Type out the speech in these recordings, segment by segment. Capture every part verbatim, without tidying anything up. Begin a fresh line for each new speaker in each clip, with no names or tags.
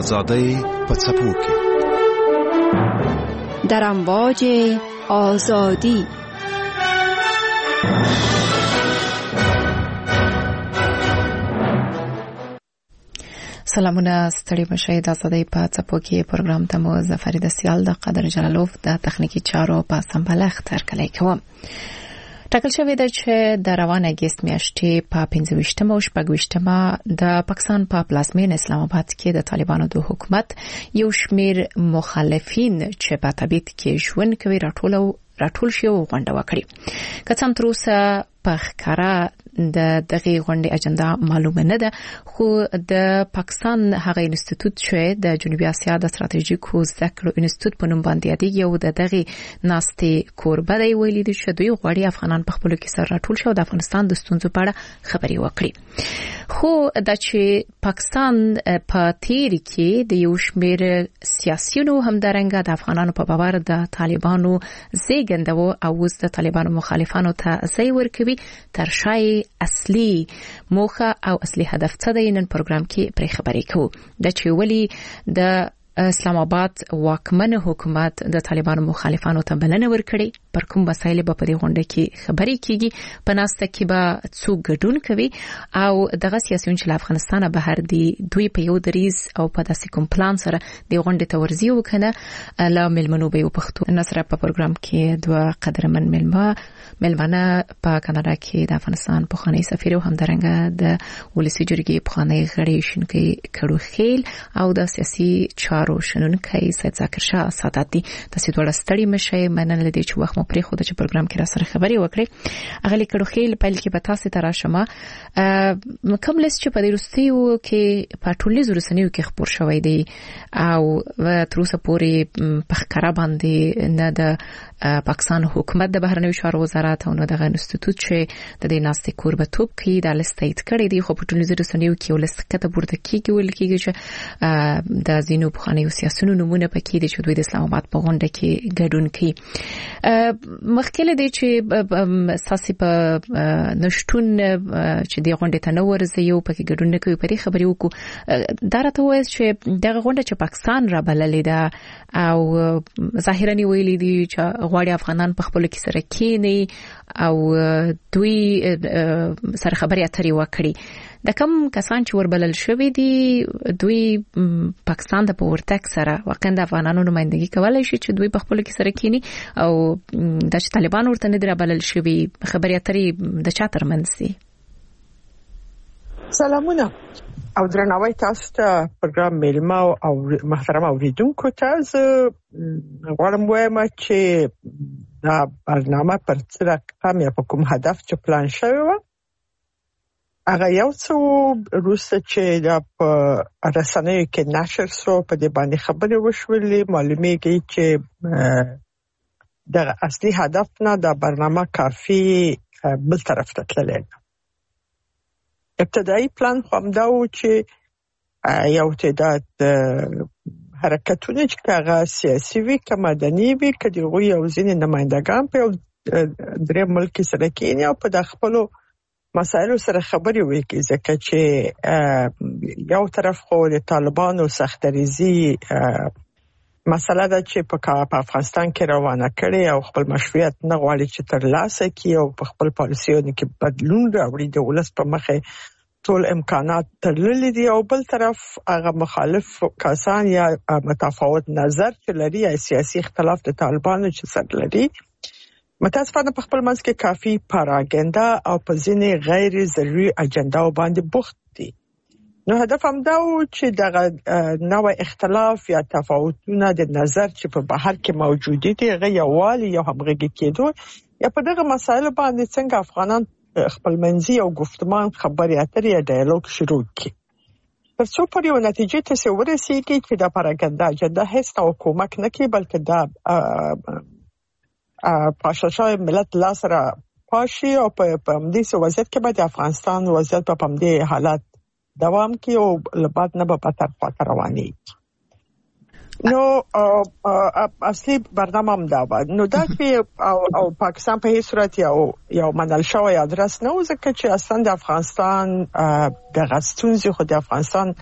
آزادی په څپو کې
در امواج آزادی.
سلامونه ستړي مشه د آزادۍ په څپو کې پروګرام ته مو ظفر د سیال د قدر جلالوف د تخنیکی چارو په سمبلغ ترکلې کوم. ټاکل شوی دی چې د روان اگست میاشتې په پنځه ویشتمه او شپږ ویشتمه د پاکستان په پلازمین اسلام آباد کې د طالبانو د حکومت یو شمیر مخالفین چې په تبعید کې ژوند کوي راټول راټول شي او غونډه وکړي. که څنګه تر اوسه په ښکارا د دغه غونډې اجنډا معلومه نه ده، خو د پاکستان هغه انسټیټیوټ چې د جنوبي اسیا د ستراتیژیکو زده کړو انسټیټیوټ په نوم باندې یادېږي او د دغه ناستې کوربه دی ویلي دي چې دوی غواړي افغانان په خپلو کې سره راټول شي او د افغانستان د ستونزو په اړه خبرې وکړي. خو د چې پاکستان په تیر کې د یو شمیر سیاسيونو همدارنګه د افغانانو په باور د طالبانو زیږندو او اوس د طالبانو مخالفانو ته ځای ورکوي تر شای اصلي موخه او اصلي هدف څه دی. نن پروګرام کې پرې خبرې کوو د چې ولی د اسلام آباد واکمن حکومت د طالبانو مخالفانو ته بلنه ورکړي، پر کوم مسایل په دې غونډه کې خبرې کیږي، په ناسته کې به څوک ګډون کوي او دغه سیاسيون چې افغانستان بهر دي دوی په یو دریز او په داسې کوم پلان سره د غونډې ته ورځي وکنه. لا ملمنو به یو پښتو نصر په پروګرام کې دوه قدرمن ملما ملمنه په کاناډا کې د افغانستان په خاني سفیر او همدارنګه د ولسی جرګې په خاني غړي شونکي کړو خیل او د سیاسي چارو شنونکي سید ذکر شاه سادات دي. تاسو ډول ستړي مشه مننه لدی چې وخت مو پرې خو د پروګرام کې را سره خبرې وکړي. اغلی کړو خیل په لکه به تاسو ته راشمه کوم لیست چې په دې روسیو کې په ټولنیزو رسنیو کې خبر شوی دی او تر اوسه پورې په ښکارا باندې نه د پاکستان حکومت د بهرنیو چارو وزارت او نه د انسټیټیوټ چې د دې ناستې کوربتوب کوي د لیست تایید کړی دی، خو په ټولنیزو رسنیو کې ولست کته پورته کیږي ویل کیږي چې د زینو بخاني سیاسيونو نمونه پکې دي چې دوی د اسلام آباد په غونډه کې ګډون کوي. مخکله دی چې ساسي په نشټون چې د غونډې ته نو ورځي یو پکې ګډون نه کوي، پرې خبرې وکړو. دا راته وایي چې دغه غونډه چې پاکستان را بللې ده او ظاهرا ویلي دي چې غواړي افغانان په خپل کې سره کېني او دوی سره خبرې اترې وکړي. د کوم کسان چې وربلل شوی دي دوی پاکستان ته په ورتګ سره واقعا د افغانانو نمائندګي کولای شي چې دوی په خپل کې سره کېني او د طالبان ورته نه دربلل شوی خبرې اترې د چا ترمنځ دي.
سلامونه او درناوی تاسو ته پروګرام ملما او محترم اوریدونکو ته غواړم وایم چې دا برنامه پر څه رقم یا په کوم هدف چې پلان شوی و هغه یو څو روسه چې د رسنیو کې نشر شو په دې باندې خبرې وشولې معلومیږي چې د اصلي هدف نه د برنامه کافي بل طرف ته تللی. ابتدایي پلان هم دا و چې یو تعداد حرکتونه چې هغه سیاسي وي که مدني وي که دغه یو ځینې نمائندګان په درې ملک سره کېني او په د خپلو مسایلو سره خبرې وکړي، ځکه چې یو طرف خو د طالبانو سختریزي مسله ده چې په افغانستان کې روانه کړي او خپل مشروعیت نه غواړي چې ترلاسه کړي او په خپل پالیسیونو کې بدلون راوړي، د ولس په مخه ټول امکانات تړلي دي، او بل طرف هغه مخالف کسان یا متفاوت نظر چې لري یا سیاسي اختلاف د طالبانو چې سره لري متاسفانه په خپل منځ کې کافي پاراګندا او په ځینې غیر ضروري اجنډا باندې بوخت دي. نو هدف هم دا و چې دغه نوع اختلاف یا تفاوتونه د نظر چې په بهر کې موجود دي هغه یووالي یا همغږي کېدو یا په دغه مسایلو باندې څنګه افغانان خپل منځي او گفتمان خبرې اترې یا ډایالوګ شروع کړي تر څو پر یو نتیجې ته ورسیږي چې د پاراګندا اجنډا هیڅ او کومک نه کوي بلکې دا پاشاشای ملت لاسره پاشي او په همدې وضعیت کې به د افغانستان وضعیت په همدې حالت دوام کوي او لبعد نه به په تر رواني. نو اصلي برنامه هم دا و نو دا چې او, او پاکستان په هیڅ صورت یو یو منل شوی ادرس نه و، ځکه چې اصلا د افغانستان د غستونځي خو د افغانستان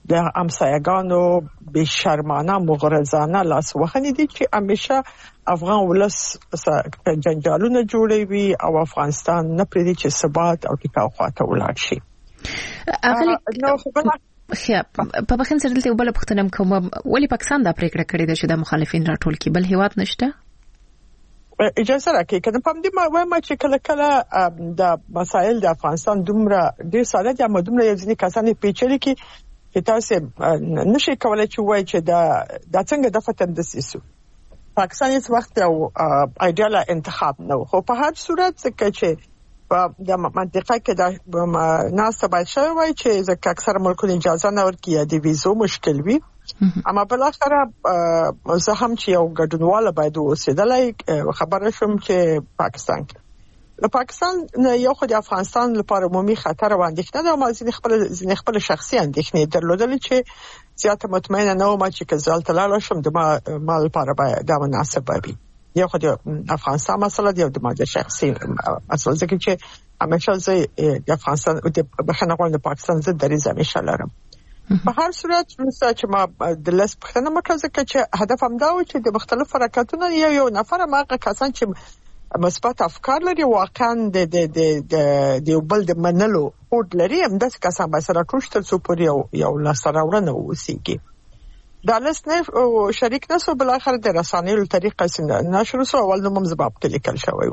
د همسایګانو بشرمانه مغرضانه لاس وهنې دي چې همیشه افغان ولس جنجالونه جوړوي او افغانستان نه پرېږدي چې ثبات او ټکاو خواته ولاړ شي.
اغلی خیا په بخښنه سره دلته بل پښتنم کوم ولی پاکستان دا پریکړه کړې ده چې د مخالفین راټول کی بل هیواد نشته.
اجازه راکړئ کنه په دې ما وایم چې کله کله د مسایل د افغانستان دومره ډیر ساده دي اما دومره ځینې کسان پیچلي کی چې تاسو نشئ کولای چې وایي چې دا د څنګه د فتن د سیسو پاکستان هیڅ وخت یو ایډیال انتخاب نه خو په هر صورت څنګه چې د منطقه کې د ناس باید شوی وای چې ځکه اکثر ملکونه اجازه نه ورکوي د ویزو مشکل وي اما بل اخره زه هم چې یو ګډونوال باید اوسېدلای خبره شوم چې پاکستان د پاکستان یو خو د افغانستان لپاره عمومي خطر او اندېښنه ده او ځینې خپل ځینې خپل شخصي اندېښنې درلودل چې زیاته مطمئنه نه وم چې کزال تلاله شم د ما مال لپاره باید دا مناسب وي. یو خو د افغانستان مسله دی او د ما د شخصي مسله ځکه چې همیشه زه د افغانستان او د بخښنه غواړم د پاکستان زه دریځ همیشه لرم. په هر صورت چې ما د لاس پښتنه مکه ځکه چې هدف هم دا و چې د مختلفو حرکتونو یو یو نفر ماغه کسان چې مثبت افکار لري واقعا د د د د بل د منلو هوډ لري هم د کسان به سره ټوشتل سو پر یو یو لاسراوړنه وسیږي. دا لس نه شریک نسو بل اخر د رسانیو طریقه سره نشر سو اول نوم زباب کې لیکل شوی.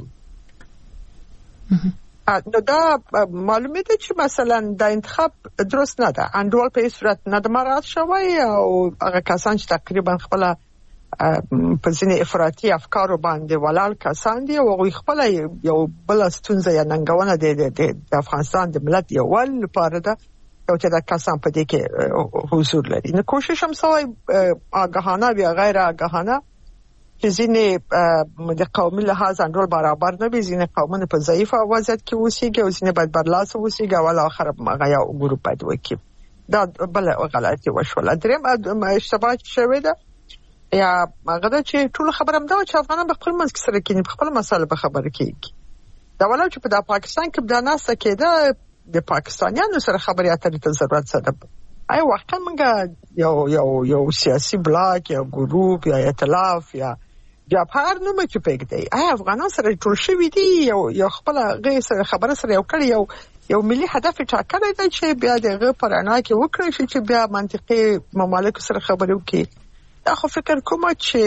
نو دا معلومه ده چې مثلا د انتخاب درست نه ده انډول په صورت نه د مراد شوی او هغه کسان چې تقریبا خپل په ځینې افراطي افکارو باندې ولال کسان دي او هغه خپل یو بل ستونزه یا ننګونه دي د افغانستان د ملت یو ول لپاره ده او چې دا کسان په دې کې حضور لري. نو کوشش هم سوی آگاهانه یا غیر آگاهانه چې ځینې د قومي لحاظ انډول برابر نه وي ځینې قومونه په ضعیف وضعیت کې اوسېږي او ځینې باید برلاس اوسېږي او ول اخر هغه یو ګروپ باید وکړي. دا بل غلطي وشوله. دریم اشتباه شوی ده یا هغه دا چې ټول خبرم دا چې افغانان په خپل منځ کې سره کېني په خپل مسله په خبره کېږي. دا ولا چې په د پاکستان کې د ناس کېده د پاکستانیانو سره خبرې اترې ته ضرورت سره آی واقعا موږ یو یو یو سیاسي بلاک یا ګروپ یا ائتلاف یا جبهه نوم چې پېږدي آی افغانان سره ټول شوي دي یو یو خپل غیر سره خبره سره یو کړی یو یو ملي هدف ټاکلی دی چې بیا دغه پرانا کې وکړي شي چې بیا منطقي ممالک سره خبرې وکړي. دا خو فکر کوم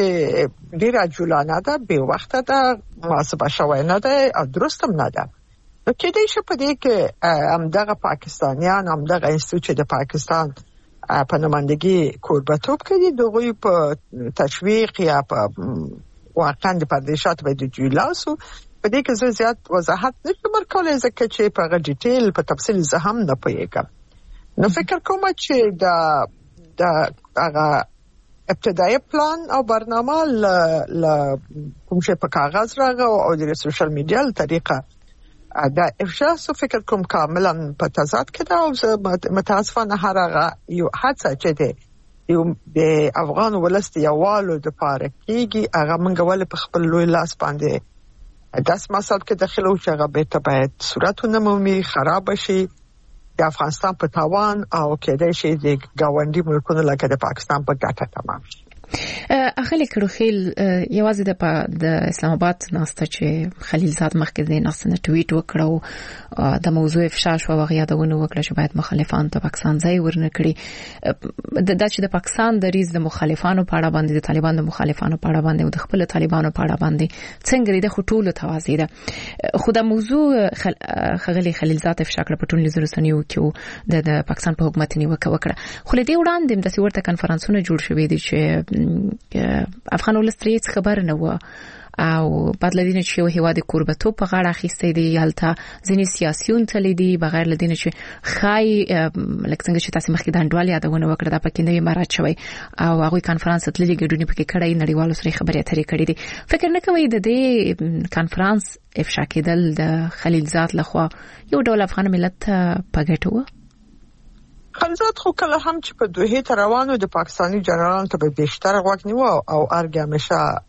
چې ډیر عجولانه ده به وخت ده محاسبه شوی نه ده او درست هم نه ده. نو کې دې شي په دې کې همدغه پاکستانیان همدغه انستیتوت د پاکستان په نمائندګي کوربتوب کوي دغه په تشویق یا په واقعا د پردیشات به د جولاسو په دې کې زیات وضاحت نشم ورکولای ځکه چې په غو ډیټیل په تفصیل زه هم نه پوهیږم. نو فکر کوم چې دا د هغه ابتدایي پلان او برنامه ل ل کوم شي په کاغذ راغو او د سوشل میډیا له طریقه دا افشا سو فکر کوم کاملا په تضاد کې دا او متاسفانه هرغه یو حادثه چې دی یو د افغان ولست یوالو د پاره کېږي هغه منګ ول په خپل لوی لاس باندې داس مساب کې داخلو چې هغه به ته باید صورتونه مومي خراب شي د افغانستان په تاوان او کېدای شي د گاونډي ملکونو لکه د پاکستان په ګټه تمام شي.
اخلي کړوخیل یوازې د د اسلام آباد ناسته چې خلیل زاد مخکې د ناسنه ټویټ وکړو د موضوع افشا شو او غیادونه وکړه چې باید مخالفان ته پاکستان ځای ورنه کړي د چې د پاکستان د ریز د مخالفانو په اړه باندې د طالبانو د مخالفانو په اړه باندې او د خپل طالبانو په اړه باندې څنګه د خټول توازی ده خو د موضوع خغلی خلیل زاد افشا کړ په ټول لزرسنیو کې د پاکستان په حکومت نیوکه وکړه خو لدی وړاندې د سیورته کانفرنسونه جوړ شوې دي چې افغان ولستریت خبر نه و او بعد لدینه چې یو هیواد کوربتوب په غاړه اخیسته دی یالته ځینې سیاسيون تلیدي بغیر لدینه چې خای لکه څنګه چې تاسو مخکې د انډوال یادونه وکړه د پکې نوې مراد شوی او هغه کانفرنس تللی ګډونی پکې کړای نړیوالو سره خبرې اترې کړې دي. فکر نه کوي د دې کانفرنس افشا کېدل د خلیل زاد لخوا یو ډول افغان ملت په ګټه و؟
خلزات خو کله هم چې په دوه ته روانو د پاکستاني جنرالانو ته به بیشتر غوږ نیو او ارګ همیشه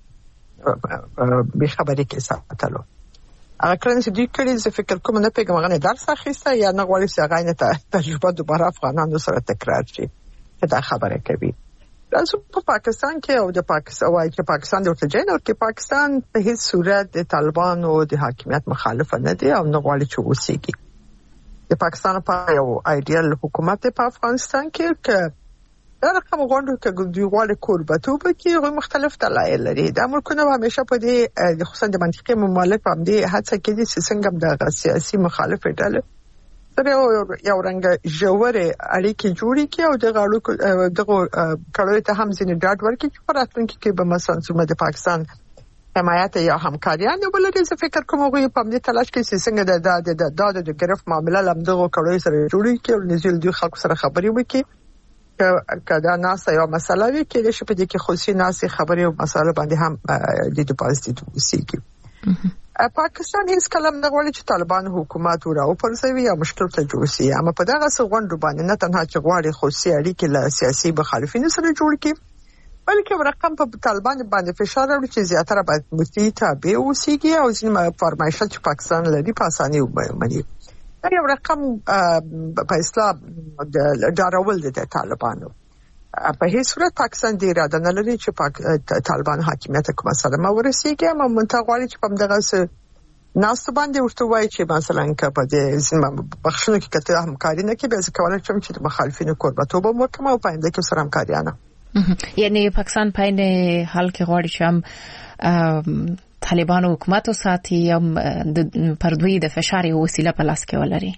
به خبرې کې ساتلو. هغه کله چې دوی کړي زه فکر کوم نه پیګم هغه درس اخیسته یا نه غواړي چې هغه نه تجربه دوباره افغانانو سره تکرار شي. دا خبره کوي. تاسو په پاکستان کې او د پاکستان وايي چې پاکستان د ورتجین او کې پاکستان په هیڅ صورت د طالبانو د حاکمیت مخالف نه دی او نه غواړي چې وسیږي. د پاکستان په یو ایډیال حکومت په افغانستان کې ک دا رقم غونډو کې د غواړي کوربتوب کې غو مختلف دلایل لري. دا ملکونه همیشه په دې خصوصا د منطقي ممالک په دې هڅه کې دي چې څنګه د سیاسي مخالف ډله سره یو رنګ جوړه اړیکې جوړې کړي او د غاړو دغه کړهوي ته هم ځینې ډاډ ورکړي چې په راتلونکي کې به مثلا څومره د پاکستان حمایت یا همکاریان ولري. زه فکر کوم غوي په دې تلاش کې چې څنګه د د د د ګرفت معاملې لم دغه کړهوي سره جوړې کړي او نزل دوی خلکو سره خبرې وکړي کدا ناس یو مسله وي کې چې په دې کې خصوصي ناس خبرې او مسله باندې هم د ډیپازیټ وسیږي. پاکستان هیڅ کلم نه غواړي چې طالبان حکومت وراو پرځوي یا مشکل ته جوړ شي، اما په دغه څغونډو باندې نه تنها چې غواړي خصوصي اړیکې له سیاسي مخالفینو سره جوړ کړي، بلکې رقم په طالبان باندې فشار راوړي چې زیاتره باید مستي تابع اوسيږي او ځینې فرمایشات چې پاکستان لري په اساني ومني. دا یو رقم په اسلام د ډارول دي طالبانو. په هیڅ صورت پاکستان دی اراده نه لري چې پاک طالبان حاکمیت کوم سره ما ورسیږي، اما منتها غواړي چې په دغه څه ناس باندې ورته وایي چې مثلا کله د زما بخښنه کې کته همکاري نه کوي، به کولای شم چې د مخالفینو قربتوب وکم او پاینده کې سره همکاري نه.
یعنی پاکستان پاین حال کې غواړي چې هم طالبان حکومت او ساتي هم د پردوی د فشار وسیله په لاس کې ولري.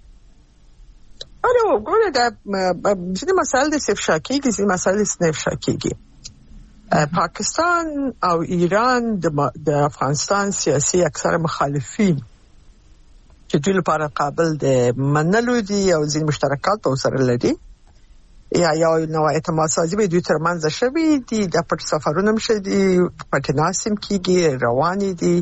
اره وګوره دا ځینې مسایل د افشا کېږي، ځینې مسایل د افشا کېږي. پاکستان او ایران د افغانستان سیاسي اکثر مخالفین چې دوی لپاره قابل د منلو دي او ځینې مشترکات به سره لري یا یو نوع اعتماد سازي به دوی ترمنځ شوي دي. د پټ سفرونه مشه دي، پټ ناسم کېږي، رواني دي.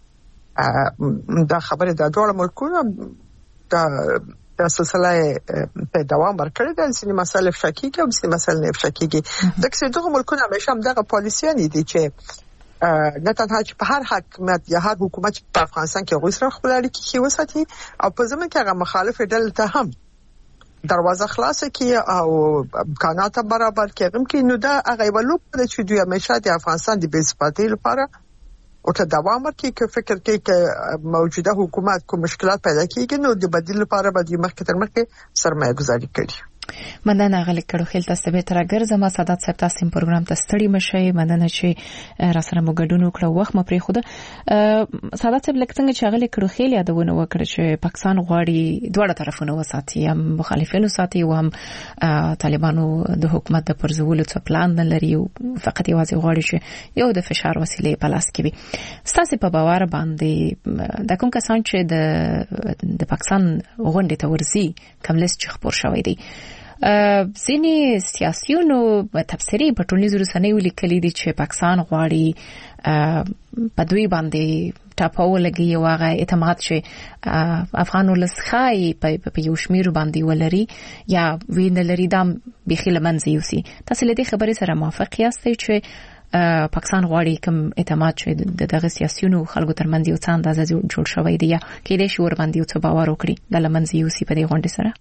دا خبره د ډول ملکونو دا د سلسله په دوام ورکړی د ځینې مسایل افشا کېږي او ځینې مسایل نه افشا کېږي. ځکه دغه ملکونه همیشه هم دغه پالیسیانې دي چې نه تنها چې په هر حکومت یا هر حکومت په افغانستان کې غوښتل خپل اړیکې ښې وساتي او په ځمن کې هغه مخالف ډلې ته هم دروازه خلاصه کړي او امکانات برابر کړي. هم کې نو دا هغه یو لوب چې دوی همیشه د افغانستان د بې ثباتۍ لپاره او ته دوام ورکړي چې فکر کوي چې موجوده حکومت کوم مشکلات پیدا کیږي نو د بدیل لپاره به د مخکې تر مخکې سرمایه گذاري کړي.
مننه غلی کړو خیل تاسو به تر ګرځم سادات صاحب تاسو پروګرام ته ستړي مشي. مننه چې را سره مو ګډون وکړو وخت مې پرې خوده. سادات صاحب لکه څنګه چې غلی کړو خیل یادونه وکړه چې پاکستان غواړي دواړه طرفونه وساتي، هم مخالفینو ساتي او هم طالبانو د حکومت د پرځولو څه پلان نه لري او فقط یوازې غواړي چې یو د فشار وسیله په لاس کې وي. ستاسو په باور باندې د کوم کسان چې د د پاکستان غونډې ته ورزي کوم لیست چې خبر شوی دی، ځینې سیاسيونو تفسیري په ټولنیزو رسنیو لیکلي دي چې پاکستان غواړي په دوی باندې ټاپو لګي او هغه اعتماد چې افغان ولسخای په یو شمیر باندې ولري یا وینه لري دا بخیل منځ یوسي. تاسو له دې خبرې سره موافق یاستئ چې پاکستان غواړي کوم اعتماد چې دغه سیاسيونو خلکو ترمنځ یو څه اندازه جوړ شوی دی یا کې دې شور باندې یو څه باور وکړي د لمنځ یوسي په دې غونډې سره؟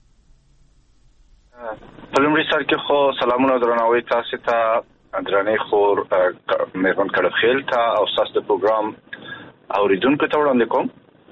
پلمړي سر کې خو سلامونه درناوي تاسو ته درنې خور مهربان کړه خیل ته او تاسو د پروګرام اوریدونکو ته وړاندې کوم.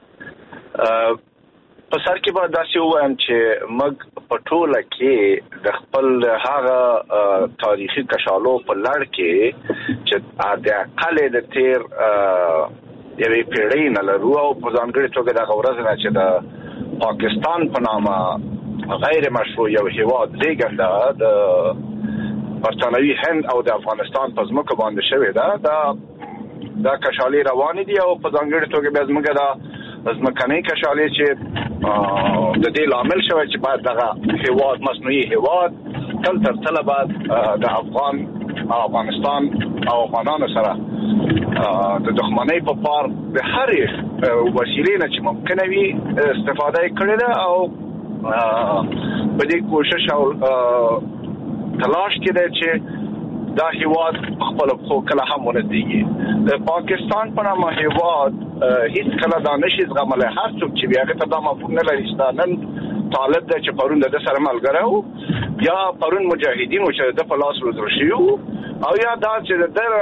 په سر کې به داسې وایم چې موږ په ټوله کې د خپل هغه تاریخي کشالو په لړ کې چې د اقل د تیر یوې پیړۍ نه لرو او په ځانګړي توګه د غورز نه چې د پاکستان په نامه غیر مشروع یو هیواد زیږنده د برتانوي هند او د افغانستان په ځمکه باندې شوې ده. دا دا کشالي روانې دي او په ځانګړي توګه به زموږ د ځمکنۍ کشالي چې د دې لامل شوی چې باید دغه هیواد مصنوعي هیواد تل تر تله بعد د افغان افغانستان او افغانانو سره د دښمنۍ په پار د هرې وسیلې نه چې ممکنه وي استفاده کړې ده او په دې کوشش او تلاش کې ده چې دا هیواد خپل خو کله هم ونځيږي. د پاکستان په نامه هیواد هیڅ کله دا نشي زغملای. هر څوک چې بیا ته دا مفهوم نه لري چې نن طالب د چې پرون د سره ملګری وو یا پرون مجاهدین چې د په لاس وزر شي او یا دا چې د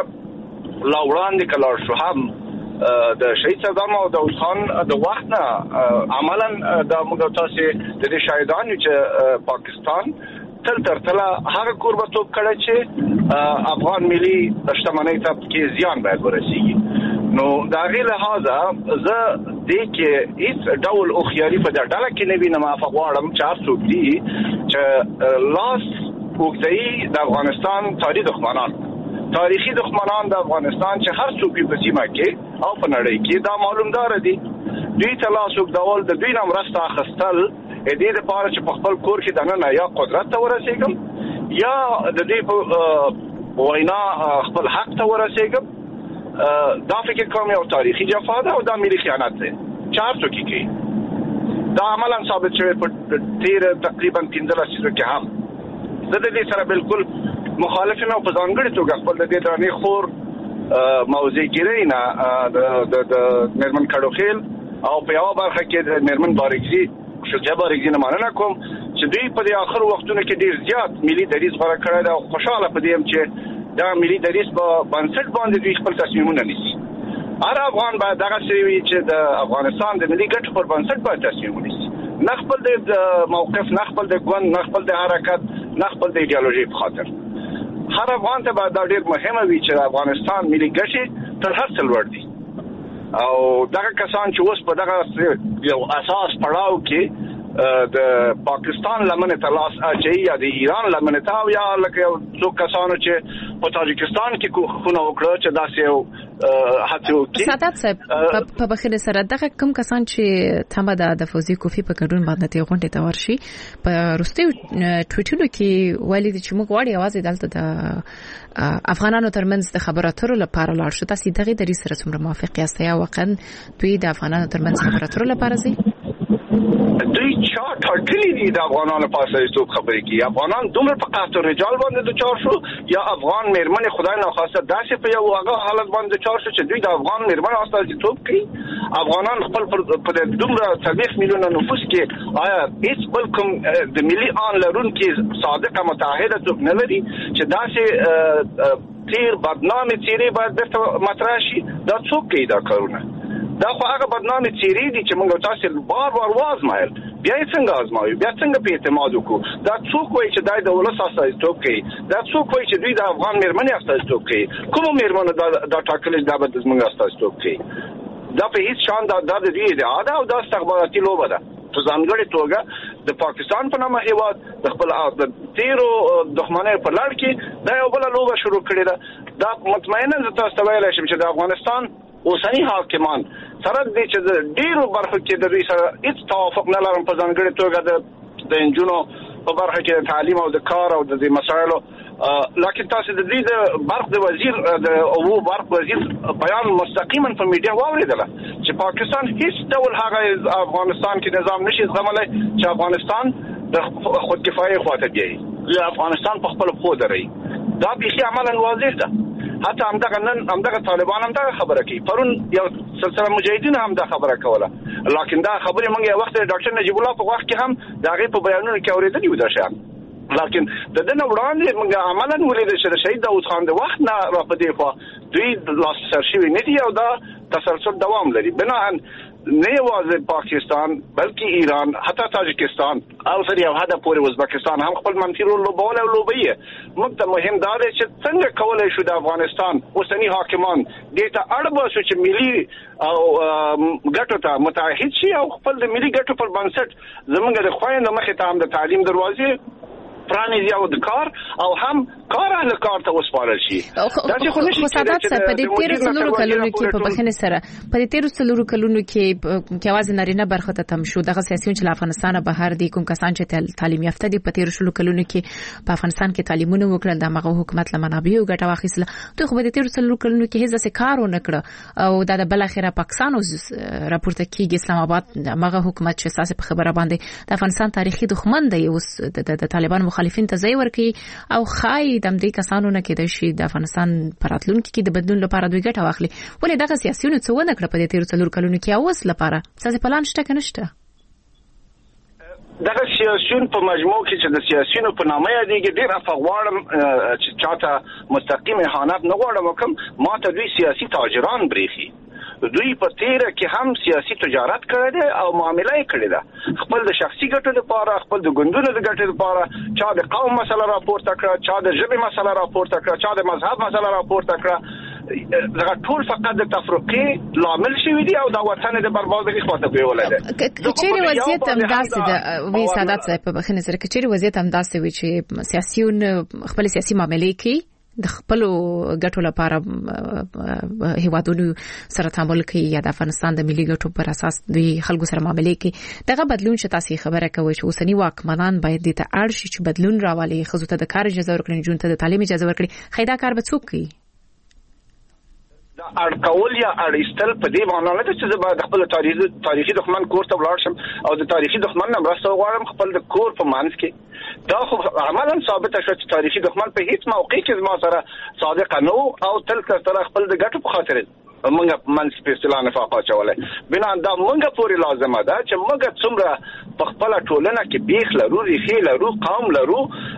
لاوړان د کلار شو هم د شهید صدام او د خان د وخت نه عملاً د موږ تاسو د دې شهیدانو چې پاکستان تل تر تله هغه قربتوب کړی چې افغان ملي شتمنۍ ته کې زیان باید ورسیږي نو دا غي لحاظه زه دې کې هیڅ ډول او خياري په ډله کې نه وینم افغانم چار څوک دي چې لاس وګړي د افغانستان تاریخ دښمنان تاریخي دښمنان د افغانستان چې هر څوک په سیمه کې او په نړۍ کې دا معلومدار دي دوی تلاسو ډول د دوی نام راسته خستل ا دې لپاره چې په خپل کور کې دنه یا قدرت ته ورسېږم یا د دې په وینا خپل حق ته ورسېږم دا فکر کوم یو تاریخي جفا ده او دا ملي خیانت ده چار څوک کې دا عملاً ثابت شوی په تیر تقریبا پنځه لسیزو کې هم د دې سره بالکل مخالف نه په ځانګړي توګه خپل د دې درنې خور موضوع ګیری نه د نرمن کډوخیل او په یو برخه کې د نرمن بارګزي شجاع بارګزي نه مننه کوم چې دوی په دې اخر وختونو کې ډیر زیات ملي دریځ غوړه کړی دا خوشاله په دې چې دا ملي دریځ په بنسټ باندې دوی خپل تصمیمونه نیسي هر افغان باید دغه شی چې د افغانستان د ملي ګټو پر بنسټ باید تصمیم ونیسي نه خپل د موقف نه خپل د ګوند نه خپل د حرکت نه خپل د ایدئولوژي په خاطر هر افغان ته باید دا ډیر مهمه وي چې افغانستان ملي ګټې تر هر څه لوړ دي او دغه کسان چې اوس په دغه یو اساس پړاو کې د پاکستان لمنه تلاش اچي یا د ایران لمنه تا یا لکه څو کسانو چې په تاجکستان کې خونه وکړه چې داسې یو هڅه وکړي
سادات صاحب په بخښنه سره دغه کوم کسان چې تمه ده د فوزي کوفي په ګډون باندې ته غونډه ته ورشي په روستي ټویټونو کې وایي چې موږ غواړو یوازې دلته د افغانانو ترمنځ د خبرو اترو لپاره لاړ شو تاسو دغه د ری سره څومره موافق یاست یا واقعا دوی د افغانانو ترمنځ خبرو اترو لپاره زی
دوی چا ټاکلي دي د افغانانو په اساس څوک خبرې کوي افغانان دومره په قحط رجال باندې د چار شو یا افغان مېرمنې خدای نه خواسته داسې په یو هغه حالت باندې چار شو چې دوی د افغان مېرمنې اساس څوک کوي افغانان خپل په دومره څلوېښت میلیونه نفوس کې آیا هیڅ بل کوم د ملي آن لرونکي صادقه متحده څوک نه لري چې داسې تیر بدنامي چیرې باید درته مطرح شي دا څوک کوي دا کارونه دا خو هغه بدنامي چیرې دي چې موږ تاسو بار بار وازمایل بیا یې څنګه ازمایو بیا څنګه په اعتماد وکړو دا څوک وایي چې دای د ولس اساس ټوک کوي دا څوک وایي چې دوی د افغان مېرمنې اساس ټوک کوي کوم مېرمنه دا دا ټاکل دا به زموږ اساس ټوک کوي دا په هیڅ شان دا د دې ادعا ده او دا استخباراتي لوبه ده په ځانګړي توګه د پاکستان په نامه هیواد د خپل د تیرو دښمنۍ په لړ کې دا یو بل لوبه شروع کړې ده دا مطمئنا زه تاسو ته ویلی شم چې د افغانستان اوسنی حاکمان سره دې چې د ډیرو برخو کې د دوی سره هیڅ توافق نه لرم په ځانګړي توګه د د انجونو په برخه کې تعلیم او د کار او د مسایلو لکه تاسو د دې د برخ د وزیر د او برخ وزیر بیان مستقیما په میډیا واوریدل چې پاکستان هیڅ ډول هغه افغانستان کې نظام نشي زغملای چې افغانستان د خود کفایه خواته بیایي یا افغانستان په خپل خو دري دا به عملاً واضح ده حتی همدغه نن همدغه طالبان هم دا خبره کوي پرون یو سلسله مجاهدین هم دا خبره کوله لکه دا خبره موږ یو وخت ډاکټر نجیب الله په وخت کې هم دا غي په بیانونو کې اوریدلی و دا شان لکه د دنه وړاندې موږ عملاً ولیدل چې شهید داوود خان د وخت نه را پدې خو دوی لاس سرشوي نه دی او دا تسلسل دوام لري بناهن نه یوازې پاکستان بلکې ایران حتی تاجکستان او سره یو حدا پورې ازبکستان هم خپل منفي رول لوبول او لوبي موږ ته مهم دا دی چې څنګه کولای شو د افغانستان اوسنی حاکمان دې ته اړ باسو چې ملي او ګټو ته متحد شي او خپل د ملي ګټو پر بنسټ زمونږ د خويند مخې ته هم د تعلیم دروازې پرانیزي او د کار او هم کار اهل کار ته وسپارل شي
دا چې خو نشي سادات صاحب په دې تیر څلورو کلونو کې په بخښنه سره په دې تیر څلورو کلونو کې کې आवाज نارینه برخه ته تم شو دغه سیاسيون چې افغانستان بهر دي کوم کسان چې تعلیم یافته دي په تیر شلو کلونو کې په افغانستان کې تعلیمونه وکړل د مغه حکومت لمنابع او ګټه واخیسله دوی خو په دې تیر څلورو کلونو کې هیڅ څه کار ونه کړ او دا د بل اخره پاکستان راپورته کیږي اسلام آباد مغه حکومت چې اساس په خبره باندې د افغانستان تاریخي دښمن دی اوس د طالبان مخالفین ته ځای ورکړي او خای د دې کسانو نه کېدای شي د افغانستان پراتلونکو کې د بدلون لپاره دوی ګټه واخلي ولې دغه سیاسيون څه ونه کړ په دې تیر څلور کلونو کې اوس لپاره څه پلان شته کنه شته
دغه سیاسيون په مجموع کې چې د سیاسيونو په نامه یادېږي ډېر افغوارم چې چاته مستقیم اهانت نه غواړم کوم ما ته دوی سیاسي تاجران بریخي دوی په تیره کې هم سیاسي تجارت کړی دی او معامله یې کړې ده خپل د شخصي ګټو لپاره خپل د ګوندونو د ګټو لپاره چا د قوم مسله راپورته کړه چا د ژبې مسله راپورته کړه چا د مذهب مسله راپورته کړه دغه ټول فقط د تفرقې لامل شوي دي او د وطن د بربادۍ خواته بیولای دي
کچېرې وضعیت همداسې د وی سادات صاحب په بخښنې سره کچېرې وضعیت همداسې وي چې سیاسيون خپل سیاسي معاملې کوي د خپل ګټو لپاره هیوادونو سره تعامل کوي یا د افغانستان د ملي ګټو پر اساس دوی خلکو سره معاملې کوي دغه بدلون چې تاسو خبره کوي چې اوسنی واکمنان باید د اړ شي چې بدلون راولي خزو ته د کار اجازه ورکړي جون ته د تعلیم اجازه ورکړي خیدا کار به څوک کوي
اړ کول یا اړیستل په دې معنی نه چې زه باید خپل تاریخي تاریخي دښمن کور ته ولاړ شم او د تاریخي دښمن نه مرسته وغواړم خپل د کور په منځ کې دا خو عملاً ثابت شو چې تاریخي دښمن په هیڅ موقع کې ما سره صادق نه او تل تر خپل د ګټو په خاطر موږ منځ په اصطلاح نفاق اچولای بنا دا موږ پورې لازمه ده چې موږ څومره په خپل ټولنه کې بیخ لرو ریخي لرو قوم لرو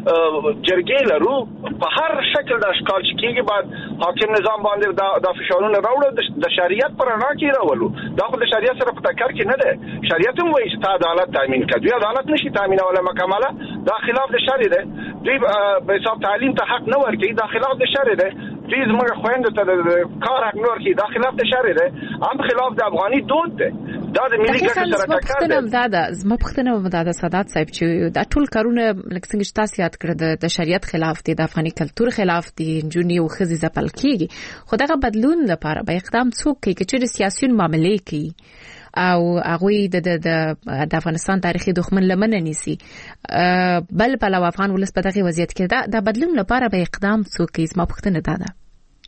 جرګې لرو په هر شکل د اشکال چې کېږي بعد حاکم نظام باندې دا د فشارونو راوړو د شریعت پر رڼا کې راولو دا خو د شریعت سره په ټکر کې نه ده شریعت هم وایي چې تا عدالت تامین کړي دوی عدالت نشي تامینوله مکمله دا خلاف د شریعت ده دوی به حساب تعلیم ته حق نه ورکړي دا خلاف د شریعت ده دوی زموږ خويندو ته کار حق نه ورکړي دا خلاف د شریعت ده هم خلاف د افغاني دود ده دا د ملي ګټو سره ټکر ده
دا د زما پښتنه د سادات صاحب چې دا ټول کارونه لکه څنګه چې تاسو یاد کړل د شریعت خلاف دي د افغاني کلچر خلاف دي جونی او خزي ځپل کیږي خو دغه بدلون لپاره به اقدام څوک کوي چې سیاسيون معاملې کوي او هغه د د افغانستان تاریخي دښمن لمنه نیسي بل بل افغان ولس په دغه وضعیت کې دا بدلون لپاره به اقدام څوک کوي زما پښتنه ده ده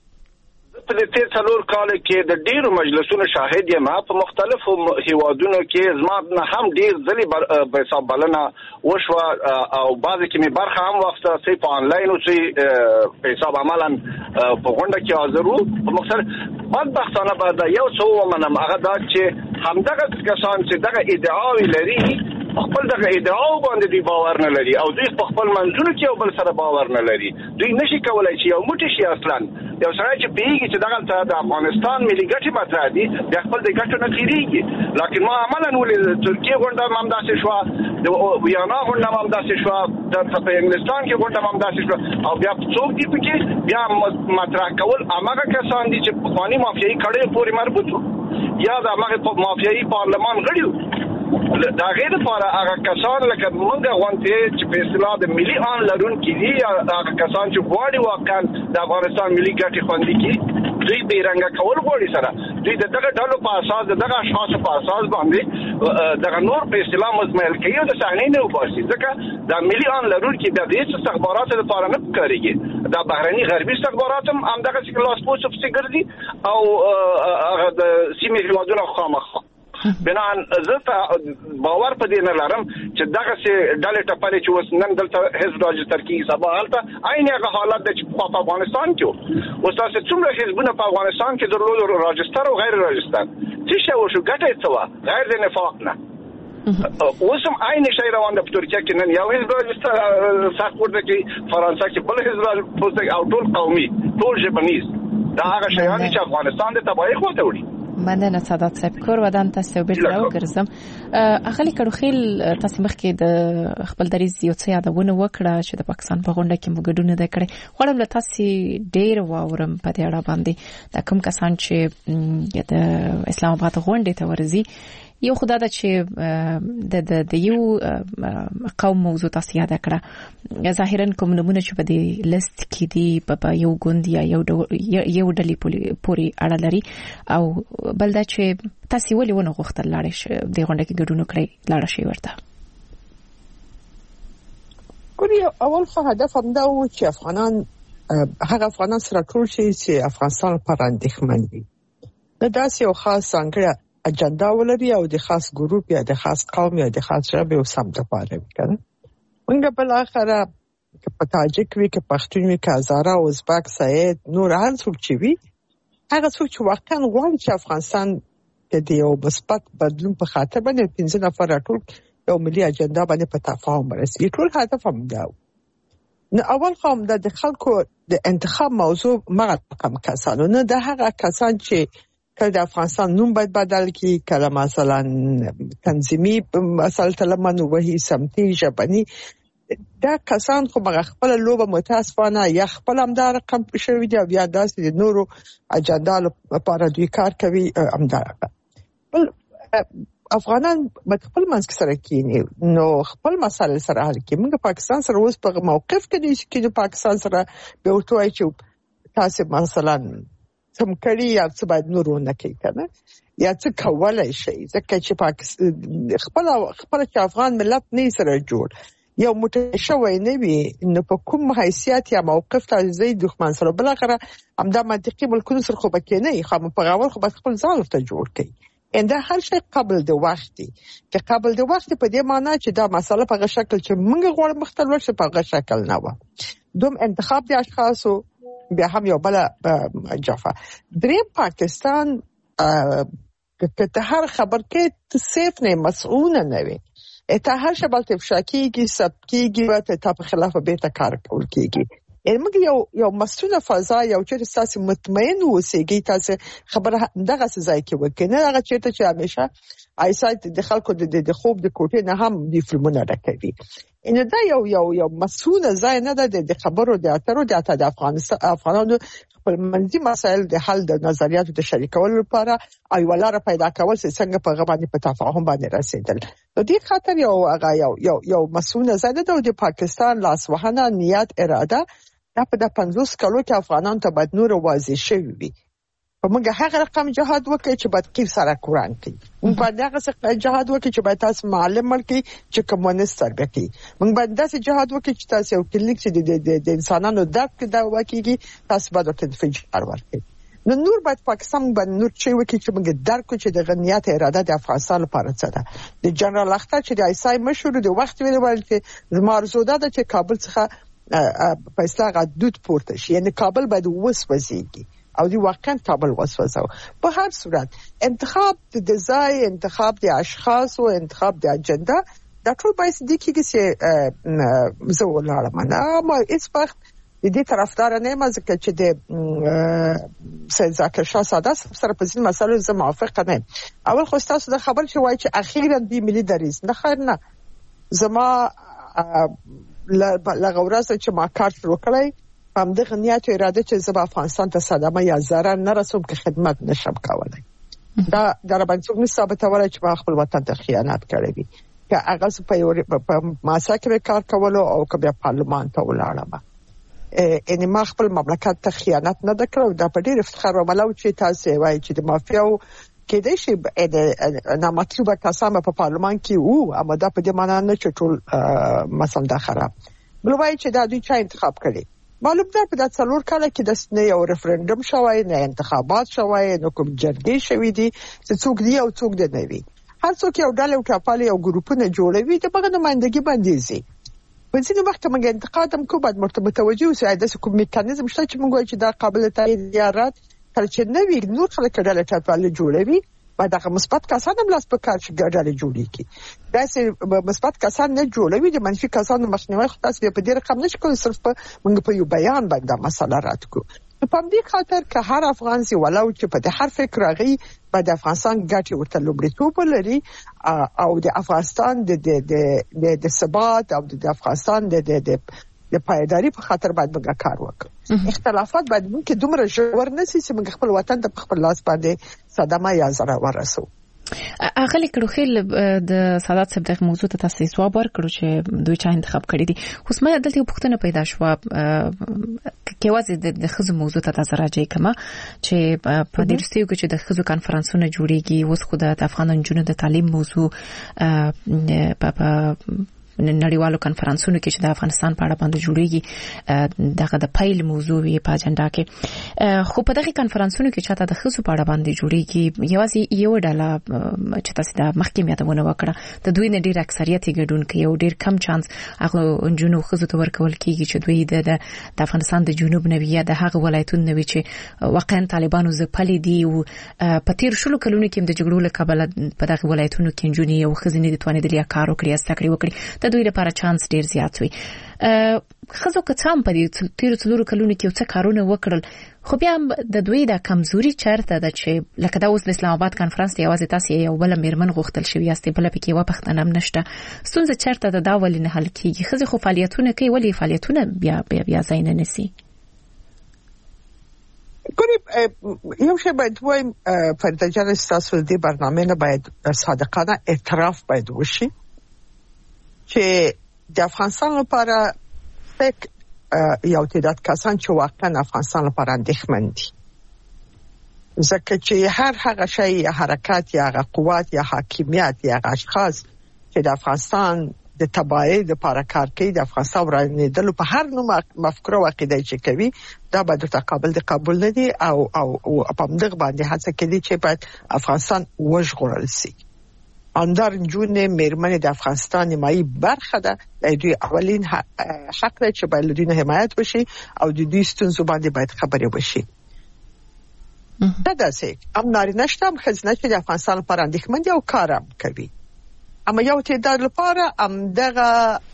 په دې تیر څلور کال کې د ډیرو مجلسونو شاهد یم په مختلفو هیوادونو کې زما نه هم ډیر ځلې به حساب بلنه وشو او بعضی کې مې برخه هم وخته سي په انلاین او سي په حساب عملاً په غونډه کې حاضر وو په مختلف بدبختانه بعد یو څو ومنم هغه دا چې همدغه کسان چې دغه ادعاوې لري خپل دغه ادعاو باندې دی باور نه لري او دوی خپل منځونو کې یو بل سره باور نه لري دوی نشي کولای چې یو موټی شي اصلا یو سره چې پیږي چې دغه د افغانستان ملي ګټې مطرح دي د خپل د ګټو نه تیریږي لکه ما عملاً ولې ترکیه غونډه هم داسې شو د ویانا غونډه هم داسې شو د په انګلستان کې غونډه هم داسې شو او بیا څوک دی پکې بیا مطرح کول هغه کسان دي چې په قانوني مافیایي کړي پورې مربوط وو یا د هغه مافیایي پارلمان غړي دا غیر لپاره هغه کسان لکه موږ غونډه چې په اصطلاح د ملي ان لرونکي دي هغه کسان چې غواړي واقعا د افغانستان ملي ګټې خوندي کړي دوی بیرنګ کول غواړي سره دوی دغه ډلو په اساس دغه اشخاص په اساس باندې دغه نور په اصطلاح مزمل کوي او د صحنې نه وباسي ځکه د ملي ان لرونکي د دې استخباراتو لپاره نه کاریږي دا بهرني غربي استخبارات هم همدغه چې لاس پوسټ په ګرځي او هغه د سیمې هیوادونو خامخ بنان زه باور په دې نه لرم چې دغه سي ډلې ټپلې چې وس نن دلته حزب راجستر کې سبا حالته عین هغه حالت د په افغانستان کې او تاسو څومره حزبونه په افغانستان کې درلود راجستر او غیر راجستر چې شو شو ګټه څه غیر د نفاق نه اوسم عین شي روان د ترکیه کې نن یو حزب راجستر سخت ورته کې فرانسه کې بل حزب راجستر او ټول قومي ټول ژبنیز دا هغه شیان چې افغانستان د تباہی خواته وړي
مننه سادات صاحب کور ودان تاسو به راو ګرځم اخلي کړو خیل تاسو مخکې د خپل دریز یو څه یادونه وکړه چې د پاکستان په غونډه کې موږ نه کړې خورم له تاسو ډیر واورم په دې اړه باندې د کوم کسان چې د اسلام آباد غونډه ته ورزي یو خدای دا چې د د د یو قوم موضوع تاسو یاد کړه ظاهرا کوم نمونه چې په دې لیست کې دی په یو ګوند یا یو یو ډلې پوری اړه لري او بل دا چې تاسو ولې ونه غوښتل لاړ شئ د غونډه کې ګډون کړئ لاړ شئ ورته
ګوري اول خو هدف هم دا و چې افغانان هغه افغانان سره ټول شي چې افغانستان پر اندېښمن دي دا داسې یو خاص څنګه اجنډا ولري او د خاص ګروپ یا د خاص قوم یا د خاص ژبه او سم د پاره وکړي موږ بل اخره په تاجک وی کې پښتون وی کې هزاره او ازبک سعید نور هر څوک چې وی هغه څوک چې واقعا غواړي چې افغانستان کې د یو مثبت بدلون په خاطر باندې پنځه نفر ټول یو ملي اجنډا باندې په تفاهم ورسېږي. ټول هدف هم دا نو اول قوم د خلکو د انتخاب موضوع مغه کم کسانو نه د هغه کسان چې کله د افغانستان نوم باید بدل کی کله مثلا تنظیمي مسل تلمن وهي سمتي ژبني دا کسان خو مغه خپل لوبه متاسفانه یا خپل امدار رقم شوی دی بیا داسې د نورو اجنډا لپاره دوی کار کوي امدار بل افغانان خپل منځ کې سره کینی نو خپل مسایل سره حل کوي. موږ پاکستان سره اوس په موقف کې دي چې پاکستان سره به وټوي چې تاسو مثلا سم کړی یا څه باید نورونه کوي کنه یا څه کولای شي ځکه چې پاکستان خپل خپل چې افغان ملت نه سره جوړ یو متشوي نه وي نو په کوم حیثیت یا موقف ته زی دښمن سره بل غره همدا منطقي ملکونو سره خو بکې نه خو په غوړ خو خپل ځان ته جوړ کړي انده هر شي قبل د وختي چې قبل د وخت په دې معنی چې دا مسله په غو شکل چې موږ غواړو مختلف شي په غو شکل نه و دوم انتخاب د اشخاصو بیا هم یو بل جافه درې پاکستان که هر خبر کې صرف نه مسؤول نه وي اته هر شبل تفشاکیږي سبکیږي او ته په خلاف به ته کار کول کیږي موږ یو یو مسؤله فضا یو چې تاسو مطمئن اوسئ تاسو خبره دغه ځای کې وکنه هغه چیرته چې همیشه ایسایت د خلکو د خوب د کوټې نه هم د فلمونه راکوي ان دا یو یو یو مسؤله ځای نه ده د خبرو د اترو د اتر د افغانستان افغانانو خپل منځي مسایل د حل د نظریاتو د شریکولو لپاره ایوالاره پیدا کول چې څنګه په غوښنه په تفاهم باندې رسیدل د دې خاطر یو هغه یو یو یو مسؤله ځای ده د پاکستان لاسوهنه نیت اراده دا په د پنځوس کلو کې افغانان ته بد نور واضح شوی وي په موږ هغه رقم جهاد وکړي چې بد کې سره قران کوي موږ باید هغه جهاد وکړي چې باید تاسو معلم ملکی چې کمونیست تربیه کوي موږ باید داسې جهاد وکړي چې تاسو یو کلیک چې د انسانانو درک دا وکړي تاسو باید ورته فجر ورکړي نو نور باید پاکستان باندې نور چې وکړي چې موږ درک چې د غنیات اراده د افغانستان لپاره څه ده د جنرال اختر چې د ایسای مشهور د وخت ویل ولته زمار زوده د چې کابل څخه په اصلاح غدود پورته شي یعنی کابل باید وسوځيږي او دی واقعا کابل وسوځو په هر صورت انتخاب د ځای انتخاب د اشخاص او انتخاب د اجنډا دا ټول باید د کیږي چې زه ولاړم نه ما هیڅ وخت د دې طرفدار نه یم ځکه چې د سید ذاکر شاه ساده سره په ځین مسایلو زه موافق نه اول خو تاسو د خبر چې وایي چې اخیرا دی ملي دریز نه خیر نه زما لغوراسه چې ما کار شروع کړی هم د غنیات اراده چې زما افغانستان ته صدمه یا ضرر نه رسوم که خدمت نشم کولای دا در باندې څوک نه ثابتوي چې ما خپل وطن ته خیانت کړی وي که هغه په ماساکر کار کولو او که بیا پارلمان ته ولاړم ان ما خپل مملکت ته خیانت نه وکړم دا په ډېر افتخار وملو چې تاسو وایي چې د مافیاو کې د شي د نامطلوبه کسانو په پارلمان کې وو اما دا په دې معنی نه چې ټول مثلا دا خراب بل وایي چې دا دوی چا انتخاب کړي معلوم ده په داسې څلور کاله کې د سنې یو ریفرندوم شوی نه انتخابات شوی نو کوم جرګې شوی دي چې څوک دی او څوک دی نه وي هر څوک یو ډله او ټاپالي او ګروپونه جوړوي د بغه نمائندګي باندې زی په ځینې وخت موږ انتقاد هم کوو باید مرتبه توجه وسي د کوم میکانیزم شته چې موږ وایو چې دا قابل تایید یا رد تر چې نه وي نور خلک ډله ټاپالي جوړوي باید هغه مثبت کسان هم لاس په کار چې ګډه جوړي کی دا چې مثبت کسان نه جوړوي د منفي کسانو مخنیوي خو تاسو په دې رقم نشي کولای صرف په موږ په یو بیان باندې مسله راتکو په دې خاطر که هر افغان سي ولو چې په هر فکر راغی باید افغانستان ګټي ورته لومړیتوب لري او د افغانستان د د د ثبات او د افغانستان د د د پایداري په خاطر باید موږ کار وکړو اختلافات باید موږ دومره ژور نه سي چې موږ خپل وطن ته خپل لاس باندې صدمه یا ضرر ورسو
اغلی کړو خل د سادات صاحب دغه موضوع ته تاسو سوال ورکړو چې دوی چا انتخاب کړی دي خو سمه دلته یو پوښتنه پیدا شو کې وازه د خزو موضوع ته تاسو راځي کما چې په دې رسیو کې چې د خزو کانفرنسونه جوړیږي اوس خو د افغان جنونو د تعلیم موضوع په نړیوالو کنفرانسونو کې چې د افغانستان په اړه باندې جوړیږي دغه د پایل موضوع وي په اجنډا کې خو په دغه کنفرانسونو کې چې د خصوصي په اړه باندې جوړیږي یوازې یو ډله چې تاسو د مخکې یادونه وکړه د دوی نه ډیر اکثریت ګډون کوي او ډیر کم چانس هغه جنونو خصوصي ته ورکول کیږي چې دوی د افغانستان د جنوب نوي یا د هغه ولایتونو نوي چې واقعا طالبانو ځپلي دي او په تیر شلو کلونو کې د جګړو له کبله په دغه ولایتونو کې جنونی او خزینې د توانیدلي کار وکړي استکړي وکړي د دوی لپاره چانس ډیر زیات وي خزو کڅام په دې تیر څلورو کلونو کې څه کارونه وکړل خو بیا د دوی د کمزوري چرته د چې لکه دا اوس د اسلام آباد کانفرنس دی اوازې تاسو یو بل میرمن غوښتل شوی است بل پکې و پښتنه هم نشته ستونزه چرته د دا ولې نه حل کیږي خزو خو فعالیتونه کوي ولی فعالیتونه بیا بیا بیا زاینه نسی
ګوري یو شی باید وایم فرید جان تاسو د برنامه نه باید صادقانه اعتراف باید وشي چې د افغانستان لپاره فک یو تعداد کسان چې واقعا افغانستان لپاره اندېښمن دي ځکه چې هر هغه شی یا حرکت یا هغه قوت یا حاکمیت یا هغه اشخاص چې د افغانستان د تباہی د لپاره کار کوي د افغانستان ورانېدل په هر نوع مفکوره او عقیده چې کوي دا به د تقابل د قبول نه دي او او په دغه باندې هڅه کوي چې باید افغانستان وژغورل شي اندر جون میرمن د افغانستان نیمایي برخه ده د دوی اولین حق ده چې باید دوی نه حمایت وشي او د دوی ستونزو باندې باید خبرې وشي دا داسې ام نارینه شته ام ښځینه چې د افغانستان لپاره اندېښمن دي او کار هم کوي اما یو تعداد لپاره ام دغه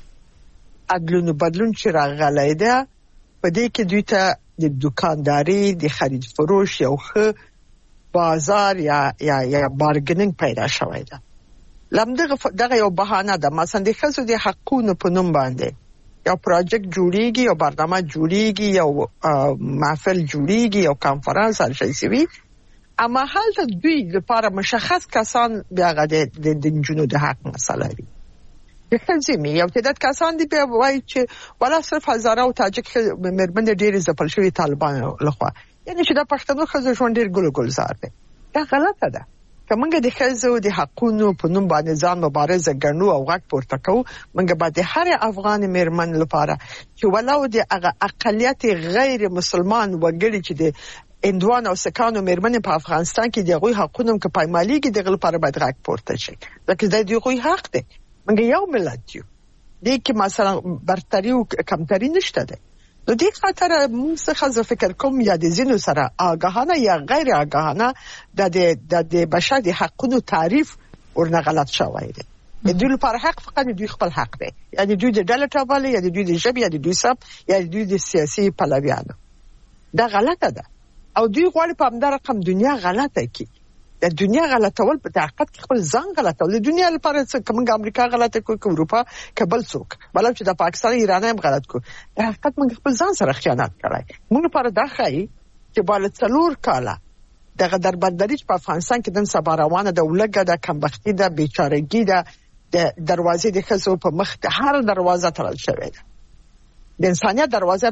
عدلونو بدلون چې راغلی ده په دې کې دوی ته د دکانداري د خرید فروش یو ښه بازار یا یا یا بارګیننګ پیدا شوی ده لمدغه دغه یو بهانه ده مثلا د خصو د حقونو په نوم باندې یو پروژیکټ جوړیږي یو برنامه جوړیږي یو محفل جوړیږي یو کانفرنس هر شي سوي اما هلته دوی لپاره مشخص کسان بیا د د جنونو د حق مسله لري د خزمي یو تعداد کسان دی بیا وایي چې ولا صرف هزاره او تاجک مرمن ډیر زپل شوی طالبان لخوا یعنی چې د پښتنو خزو ژوند ډیر ګل ګلزار دی دا غلطه ده کومګه د خزو د حقونو په نوم باندې ځان مبارزه ګڼو او غږ پورته کوو موږ باید هر افغان مرمن لپاره چې ولو د هغه اقلیت غیر مسلمان وګړي چې د اندوان او سکانو مرمن په افغانستان کې د غوي حقونو کې پایمالي کې د غل لپاره باید غږ پورته شي ځکه د دوی غوي حق دی موږ یو ملت یو د کې مثلا برتری او کمتري نشته ده نو دې خاطر موږ څه ځکه فکر کوم یا د زینو سره آگاهانه یا غیر آگاهانه د د د بشر د حقونو تعریف ورنه غلط شوی دی د دوی لپاره حق فقط دوی خپل حق دی یعنی دوی د ډله ټاپاله یا دوی د ژبې یا دوی سب یا دوی د سیاسي پلویانو دا غلطه ده او دوی غواړي په همدغه رقم دنیا غلطه کی د دنیا غلطول په حقیقت کې خپل ځان غلطول د دنیا لپاره څه کوم امریکا غلطه کوي کوم اروپا کبل څوک بلکې چې د پاکستان ایران هم غلط کو د حقیقت موږ خپل ځان سره خیانت کړای موږ لپاره دا خای چې بل څلور کاله دغه دربندري په افغانستان کې د سبا روانه د ولګه د کمبختی د بیچارهګي د دروازې د خزو په مخ ته هر دروازه تړل شوې ده د انسانيت دروازه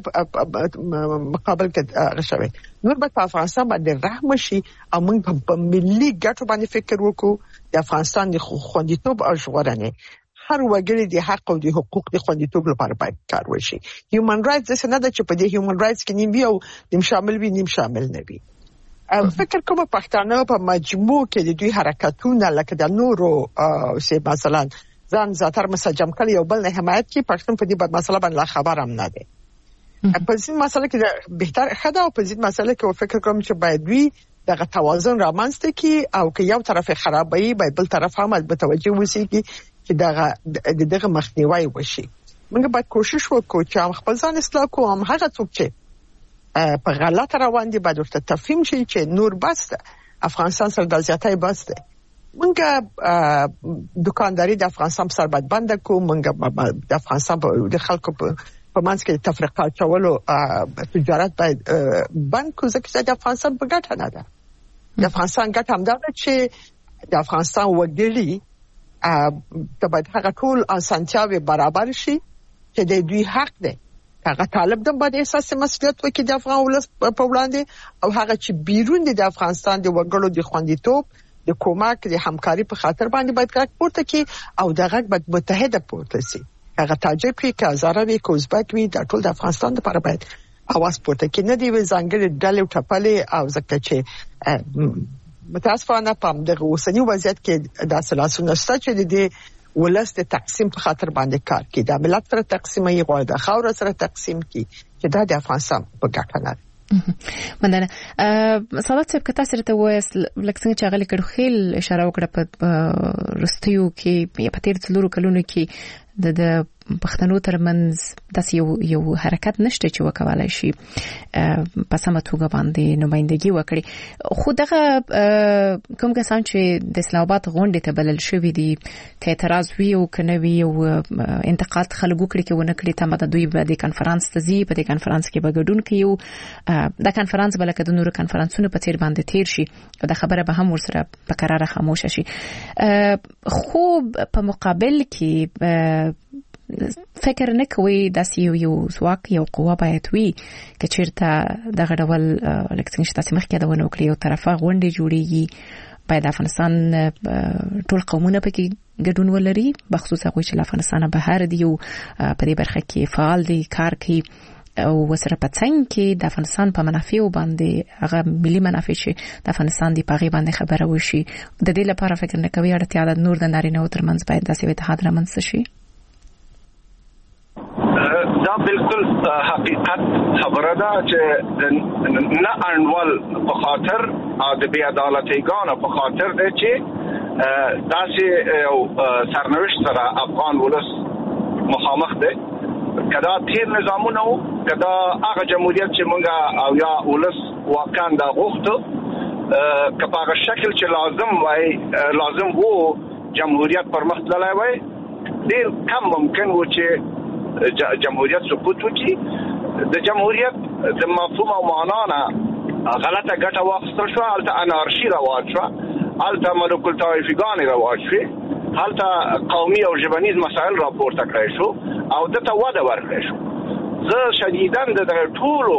مقابل کې غشوي نور به په افغانستان باندې رحم شي او موږ په ملي ګټو باندې فکر وکړو د افغانستان د خوندیتوب او ژغورنې هر وګړي د حق او د حقوق د خوندیتوب لپاره باید کار وشي هیومن رائټس نه ده چې په دې هیومن رائټس کې نیم یو نیم شامل وي نیم شامل نه وي فکر کوم پښتانه په مجموع کې د دوی حرکتونه لکه د نورو سي مثلا ځان زاتر مسجم کړي یو بل نه حمایت کی پښتون په دې بد مسله باندې خبر هم نه دی په دې مسله کې بهتر خدا او په دې مسله کې فکر کوم چې باید وي دغه توازن رامنځته کی او که یو طرف خرابوي باید بل طرف هم متوجه وسی کی چې دغه دغه مخنیوي وشي موږ باید کوشش وکړو چې خپل ځان اصلاح کوو هم هغه څوک چې په غلط روان دي باید ورته تفهیم شي چې نور بس افغانستان سره د زیاتای بس ده مونږه دکانداري د افغانستان سره باید بند کو مونږه د افغانستان د خلکو په منځ کې تفریقات چولو تجارت باید بند کو ځکه چې د افغانستان په ګټه نه ده د افغانستان ګټه هم ده چې د افغانستان وګړي ته باید هغه ټول اسانتیاوي برابر شي چې د دوی حق ده هغه طالب د باندې احساس مسؤلیت وکړي د افغان ولس په وړاندې او هغه چې بیرون د افغانستان د وګړو د خوندیتوب د کومک د همکاري په خاطر باندې باید کار پورته کړي او دغه باید متحده پورته شي هغه تاجک وي که هزاره وي که ازبک وي د ټول د افغانستان لپاره باید اواز پورته کړي. نه دی ځانګړي ډلې او ټپلې او ځکه چې متاسفانه په دغه اوسنی وضعیت کې د سلاسونه شته چې د ولس د تقسیم په خاطر باندې کار کوي. د ملت سره تقسیم یې غواړي، د خاور سره تقسیم کوي چې دا د افغانستان په ګټه نه.
مننه. سادات صاحب که تاسو ته وایست لکه څنګه چې هغه لیکل خیل اشاره وکړه په رستیو کې یا په تیر څلورو کلونو کې د پښتنو ترمنځ داسې یو یو حرکت نشته چې وکولای شي په سمه توګه باندې نمائندګي وکړي. خو دغه کوم کسان چې د اسلام آباد غونډې ته بلل شوي دي که اعتراض وي او که نه وي او انتقاد خلک وکړي که ونه کړي تمه د دوی به د کنفرانس ته ځي، په دې کنفرانس کې به ګډون کوي او دا کنفرانس به لکه د نورو کنفرانسونو په څیر باندې تیر شي او دا خبره به هم ورسره په قراره خاموشه شي. خو په مقابل کې فکر نه کوي داسې یو یو ځواک یو قوه باید وي که چیرته دغه ډول لکه څنګه چې تاسو مخکې یادونه وکړئ یو طرفه غونډې جوړیږي، باید افغانستان ټول قومونه پکې ګډون ولري، بخصوص هغوی چې له افغانستانه بهر دي او په دې برخه کې فعال دي، کار کوي او وسره په څنګ کې د افغانستان په منافعو باندې هغه ملي منافع چې د افغانستان دی په هغې باندې خبره وشي. د دې لپاره فکر نه کوي اړتیا ده نور د نارینه‌و ترمنځ باید داسې اتحاد رامنځته شي؟
دا بالکل حقیقت خبره ده چې نه انډول په خاطر د بې عدالتیګانو په خاطر دی چې داسې یو سرنوشت سره افغان ولس مخامخ دی. کدا تیر نظامونه وو، کدا هغه جمهوریت چې مونږه او یا ولس واقعا دا غوښتو که په هغه شکل چې لازم وای لازم وو جمهوریت پرمخ تللی وای، ډېر کم ممکن و چې جمهوریت سقوط وکړي. د جمهوریت د مفهوم او معنا نه غلطه ګټه واخیستل شوه، هلته انارشي رواج شوه، هلته ملوک الطوایفیګانې رواج شوې، هلته قومي او ژبنیز مسایل راپورته کړی شو او دته وده ورکړی شو. زه شدیداً د دغه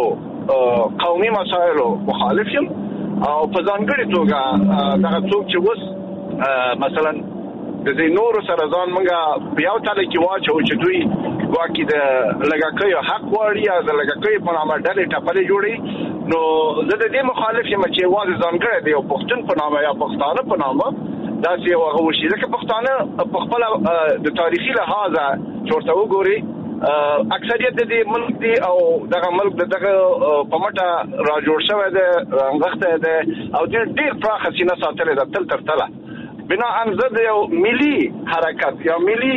ټولو قومي مسایلو مخالف یم او په ځانګړې توګه دغه څوک چې اوس مثلا د دې نورو سره ځان موږ په یو تله کې واچو چې دوی ګواکې د لږکیو حق غواړي یا د لږکیو په نامه ډلې ټپلې جوړوي، نو زه د دې مخالف یم چې یوازې ځانګړی د یو پښتون په نامه یا پښتانه په نامه داسې یو هغه وشي. ځکه پښتانه په خپله د تاریخي لحاظه چې ورته وګوري اکثریت د دې ملک دی او دغه ملک د دغه په مټه را جوړ شوی دی، رانغښتی دی او ډېر پراخه سینه ساتلې ده تل تر تله. بناءً زه د یو ملي حرکت یا ملي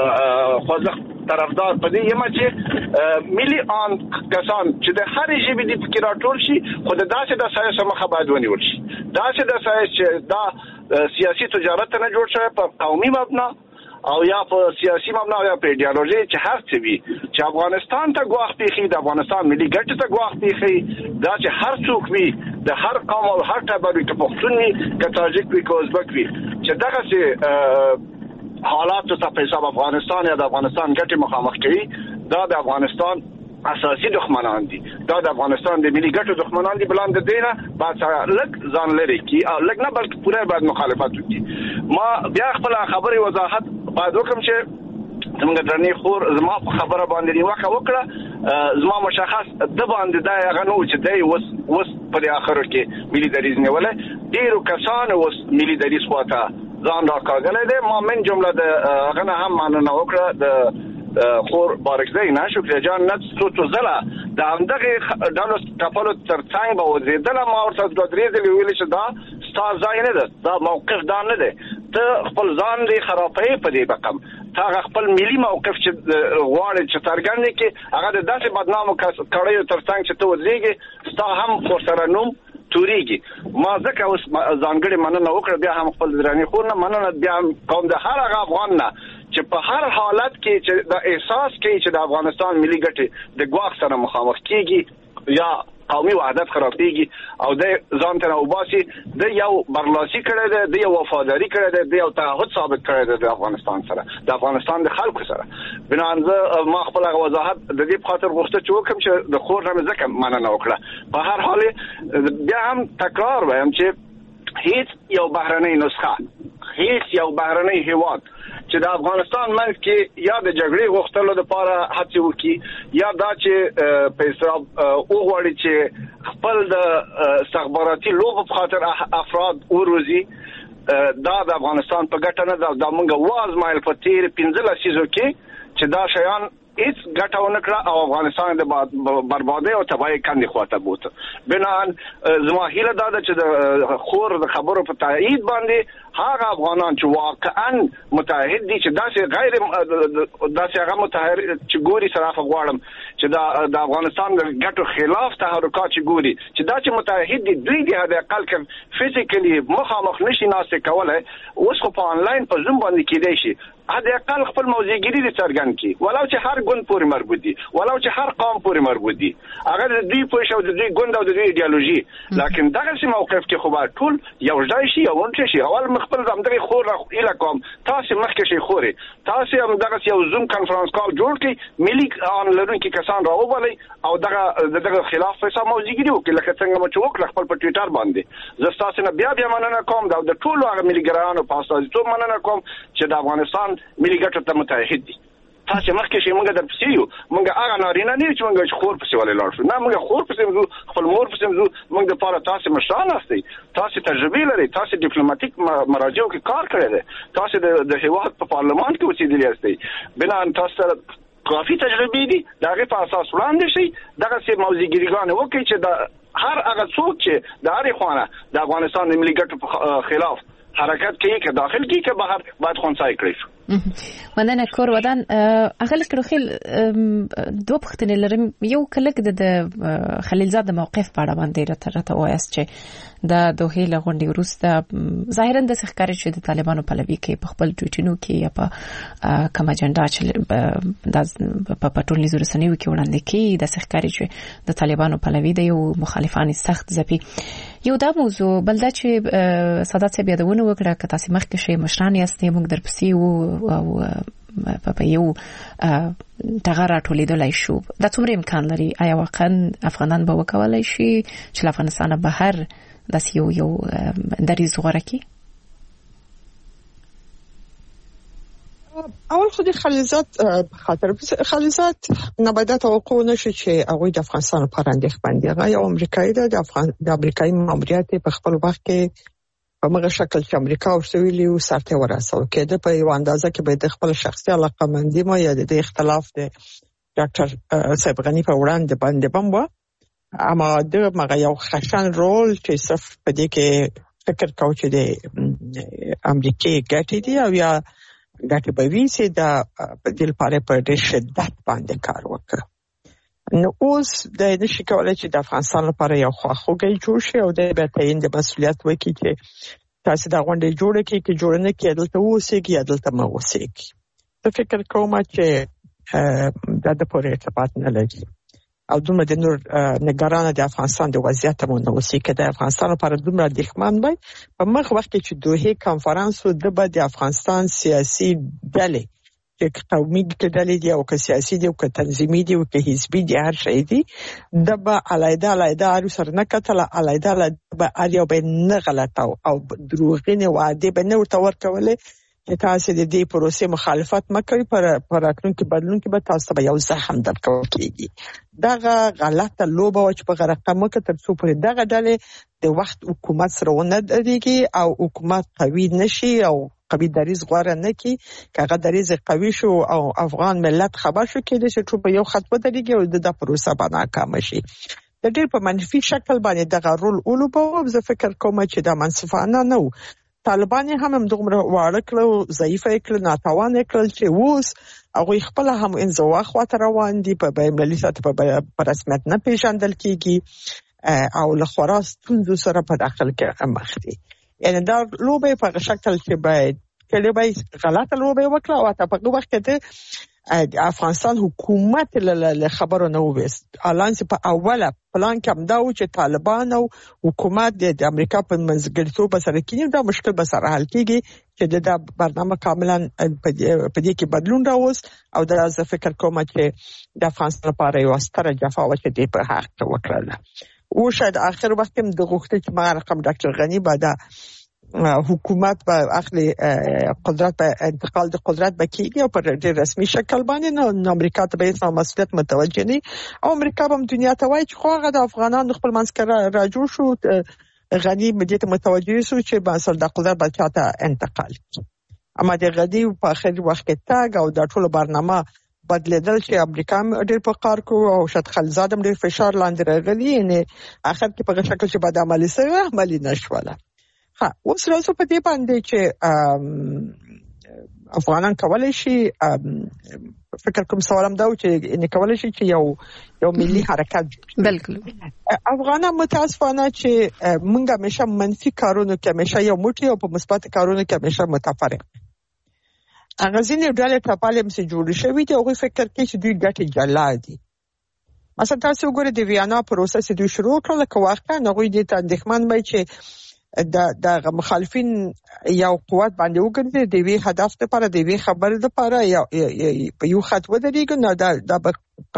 خوځښت طرفدار په دې یم چې ملي آن کسان چې د هرې ژبې دې پکې راټول شي، خو د داسې د سایس مخه باید ونیول شي. داسې د سایس چې دا سیاسي تجارت نه جوړ شوی په قومي مبنا او یا په سیاسي مبنا او یا په ایډیالوژي چې هر څه وي چې افغانستان ته ګواښ پیښي، د افغانستان ملي ګټې ته ګواښ پیښي، دا چې هر څوک وي د هر قوم او هر ټبر وي، که پښتون وي که تاجک وي که ازبک وي، چې دغسې حالاتو ته په حساب افغانستان یا د افغانستان ګټې مخامخ کوي، دا د افغانستان اساسي دښمنان دي، دا د افغانستان د ملي ګټو دښمنان دي. بلان د دې نه باید لږ ځان لرې کړي او لږ نه بلکې پوره باید مخالفت وکړي. ما بیا خپله خبرې وضاحت باید وکړم چې زموږ درنې خور زما په خبره باندې نیوکه وکړه، زما مشخص د باندې دا هغه نه و چې دی اوس اوس په دې اخرو کې ملي دریځ نیولی، ډېرو کسانو اوس ملي دریځ خواته ځان راکاږلی دی. ما من جمله د هغه نه هم مننه وکړه د خور بارکزی نه شکریه جان نه څو څو ځله د همدغې ډلو ټپلو تر څنګ به وځېدله. ما ورته دوه درې ځلې ویلي چې دا ستا ځای نه ده، دا موقف دا نه دی، ته خپل ځان دې خرابوي په دې رقم، ته هغه خپل ملي موقف چې غواړې چې څرګند کړې هغه د داسې بدنامو کړیو تر څنګ چې ته ودرېږې ستا هم ورسره نوم توريږي. ما ځکه اوس ځانګړې مننه وکړه، بیا هم خپل درنې خور نه مننه، بیا هم کوم د هر هغه افغان نه چې په هر حالت کې چې د احساس کوي چې د افغانستان ملي ګټې د ګواښ سره مخامخ کیږي یا قومي وحدت خرابېږي او د ځان ته راوباسي، د یو برلاسي کړی دی، د یو وفاداري کړی دی، د یو تعهد ثابت کړی دی د افغانستان سره، د افغانستان د خلکو سره. بنان زه ما خپل هغه وضاحت د دې په خاطر غوښته چې وکړم چې د خور نه مې ځکه مننه وکړه. په هر حال بیا هم تکرار وایم چې هیڅ یو بهرنۍ نسخه، هیڅ یو بهرنۍ هیواد چې د افغانستان منځ کې یا د جګړې غوښتلو لپاره هڅه وکړي یا دا چې په حساب وګوري چې خپل د استخباراتي لوبو په خاطر افراد وروزي دا د افغانستان په ګټه نه ده. دا موږ وازمایل په تیر پنځه لسیزو کې چې دا شیان هیڅ ګټه ونه کړه او افغانستان د بربادۍ او تباہۍ کندې خواته بوته. بنان زما هیله دا ده چې د خور د خبرو په تایید باندې هغه افغانان چې واقعا متحد دي چې داسې غیر داسې هغه متحد چې ګوري صراف غواړم چې دا د افغانستان د ګټو خلاف تحرکات چې ګوري چې دا چې متحد دي دوی د هغه اقل کې فزیکلی مخامخ نشي ناسته کولای اوس خو په انلاین په زوم باندې کېدای شي هدا اقل خپل موضوعګری دي څرګند کی ولو چې هر ګوند پورې مربوط دي ولو چې هر قوم پورې مربوط دي هغه د دوی په شاو د دوی ګوند او د دوی ایدئولوژي لکه دغه سي موقف کې خو به ټول یو ځای شي او ونټ شي اول خپل زمدغه خور اله کوم تاسو مخکې شي خوري تاسو هم دغه یو زوم کانفرنس کال جوړ کړئ ملي ان لرونکي کسان راوبلئ او دغه دغه خلاف فیصله موضوعګری وکړي لکه څنګه مو چې وکړه خپل په ټوئیټر باندې زه تاسو نه بیا بیا مننه کوم دا د ټولو هغه ملي ګرانو په اساس ته مننه کوم چې د افغانستان ملي ګټو ته متحد دي. تاسو مخکې شي موږ د پسیو موږ هغه نارینه نه چې موږ خور پسې ولې لاړ شو نه موږ خور پسې زو خپل مور پسې زو موږ د پاره تاسو مشران استئ تاسو تجربه لري تاسو ډیپلوماټیک مراجعو کې کار کړی دی تاسو د هیواد په پارلمان کې اوسېدلی استئ بنا تاسو کافي تجربه دي دغه په اساس وړاندې شي دغه سي موضوعګریګان وکړي چې د هر هغه څوک چې د هرې خوانه د افغانستان د ملي ګټو خلاف حرکت کوي که داخل کوي که بهر باید خونسای کړی شو.
مننه کور ودان اغل کړو خل دوه پختنې لرم یو کلک د خلیلزاد موقف په اړه باندې راته راته وایست چې د دوه له غونډې وروسته ظاهرا د ښکاري چې د طالبانو پلوي کې په خپل ټویټونو کې یا په کوم اجنډا چې د په پټولنیزو رسنیو کې وړاندې کې د ښکاري چې د طالبانو پلوي د یو مخالفان سخت ځپي یو دا موضوع بل دا چې سادات صاحب یادونه وکړه که تاسو مخکې شي مشران یاستئ موږ درپسې وو او په یو ټغر راټولېدلای شو دا څومره امکان لري آیا واقعا افغانان به وکولای شي چې افغانستان بهر داسې یو یو دریځ غوره کړي؟
اول خو د خلیلزاد خاطر خلیلزاد نباید توقع نشي چې هغه د افغانستان لپاره اندېښمن دي هغه یو امریکایي د افغان د امریکایي ماموریت په خپل وخت کې په مغه شکل چې امریکا او سویلي او سرته ورسول کېده په یو اندازه کې به د خپل شخصي علاقمندي ما یا د اختلاف د ډاکټر صاحب غنی په وړاندې باندې بم و اما د مغه یو خشن رول چې صرف په دې کې فکر کاوه چې د امریکای ګټې دي او یا ګټې به وي چې د په دې لپاره په ډېر شدت باندې کار وکړي نو اوس د نشي کولای چې د افغانستان لپاره یو خواخوږي جوړ شي او د به تعین د مسولیت وکړي چې تاسو دا غونډه جوړه کړئ چې جوړ نه کړي دلته اوسېږي یا دلته مو اوسېږي زه فکر کوم چې دا د پوره ارتباط نه لري او دومره د نور نگران د افغانستان د وضعیت مو نه اوسې کې د افغانستان لپاره دومره دښمن وي په مخ وخت کې چې دوه کانفرنس د بعد د افغانستان سیاسي ډلې چې قومي ډلې دي او که سیاسي دي او که تنظیمي دي او که حزبي دي هر شي دي د به علایده علایده اړو سره نه کتل علایده علایده به اړ یو به نه غلطه او دروغین وعده به نه ورته ورکولې چې تاسو د دې پروسې مخالفت مکوئ پر پر راتلونکي بدلون کې به تاسو به یو زخم درکول کېږي دغه غلطه لوبه چې په غرقه مکه تر څو پر دغه ډلې د وخت حکومت سره ونه درېږي او حکومت قوي نشي او قوي دریځ غواره نه کی کاغه دریځ قوي شو او افغان ملت خبر شو کېده چې ټول په یو خط ودرېږي او د پروسه باندې ناکام شي د ډېر په منفي شکل باندې دغه رول اولوبو زه فکر کوم چې دا منصفانه نه و طالبان هم هم دغه واړه کړو ضعیف کړل ناتوان کړل چې ووس هغه خپل هم انزوا خواته روان دي په بین المللي سطح په رسمیت نه پیژندل کیږي او له خراس ستونزو سره په داخل کې مخ دي یعنی دا لوبه په شکل کې باید کله به غلطه لوبه وکړه او په هغه وخت کې د افغانستان حکومت له خبرو نه وست الان چې په اوله پلان کې هم دا و چې طالبان او حکومت د امریکا په منځګړیتوب سره کې دا مشکل به سره حل کیږي چې دا برنامه کاملا په دې کې بدلون راوست او دا زه فکر کوم چې د افغانستان لپاره یو ستره جفا و چې د په حق وکړه او شاید اخر وخت هم د غوښتل چې ما رقم ډاکټر غنی بعد حکومت به اخلي قدرت به انتقال د قدرت به کیږي او پر ډیر رسمي شکل باندې نو امریکا ته به هیڅ مسؤلیت متوجه نه او امریکا هم دنیا ته وایي چې خو هغه د افغانانو خپل منځ کې را جوړ شو غنی مدیت متوجه شو چې به اصل د قدرت به چاته انتقال اما د غدي په اخر وخت کې تاګ او د ټولو برنامه بدلیدل چې امریکا ډېر په کار کو او شت خلزادم ډېر فشار لاندې راغلی یعنی اخر کې په شکل چې بعد عملی سره عملی نشوله ها اوس راځو په دې باندې چې افغانان کولای شي فکر کوم سوالم دا و چې ان کولای شي چې یو یو ملي حرکت
بالکل
افغانان متاسفانه چې موږ همیشه منفي کارونه کې همیشه یو موټي او په مثبت کارونه کې همیشه متفرق هغه ځینې ډلې ټاپالې مې جوړ شوې دي او فکر کوي چې دوی ګټي جلا دي مثلا تاسو وګورئ د ویانا پروسه چې دوی شروع کړل که واقعا هغوی دې ته اندېښمن وای چې د د مخالفین یو قوت باندې وګرځي د وی هدف لپاره د وی خبر لپاره یا په یو خط ودرېږي نو دا د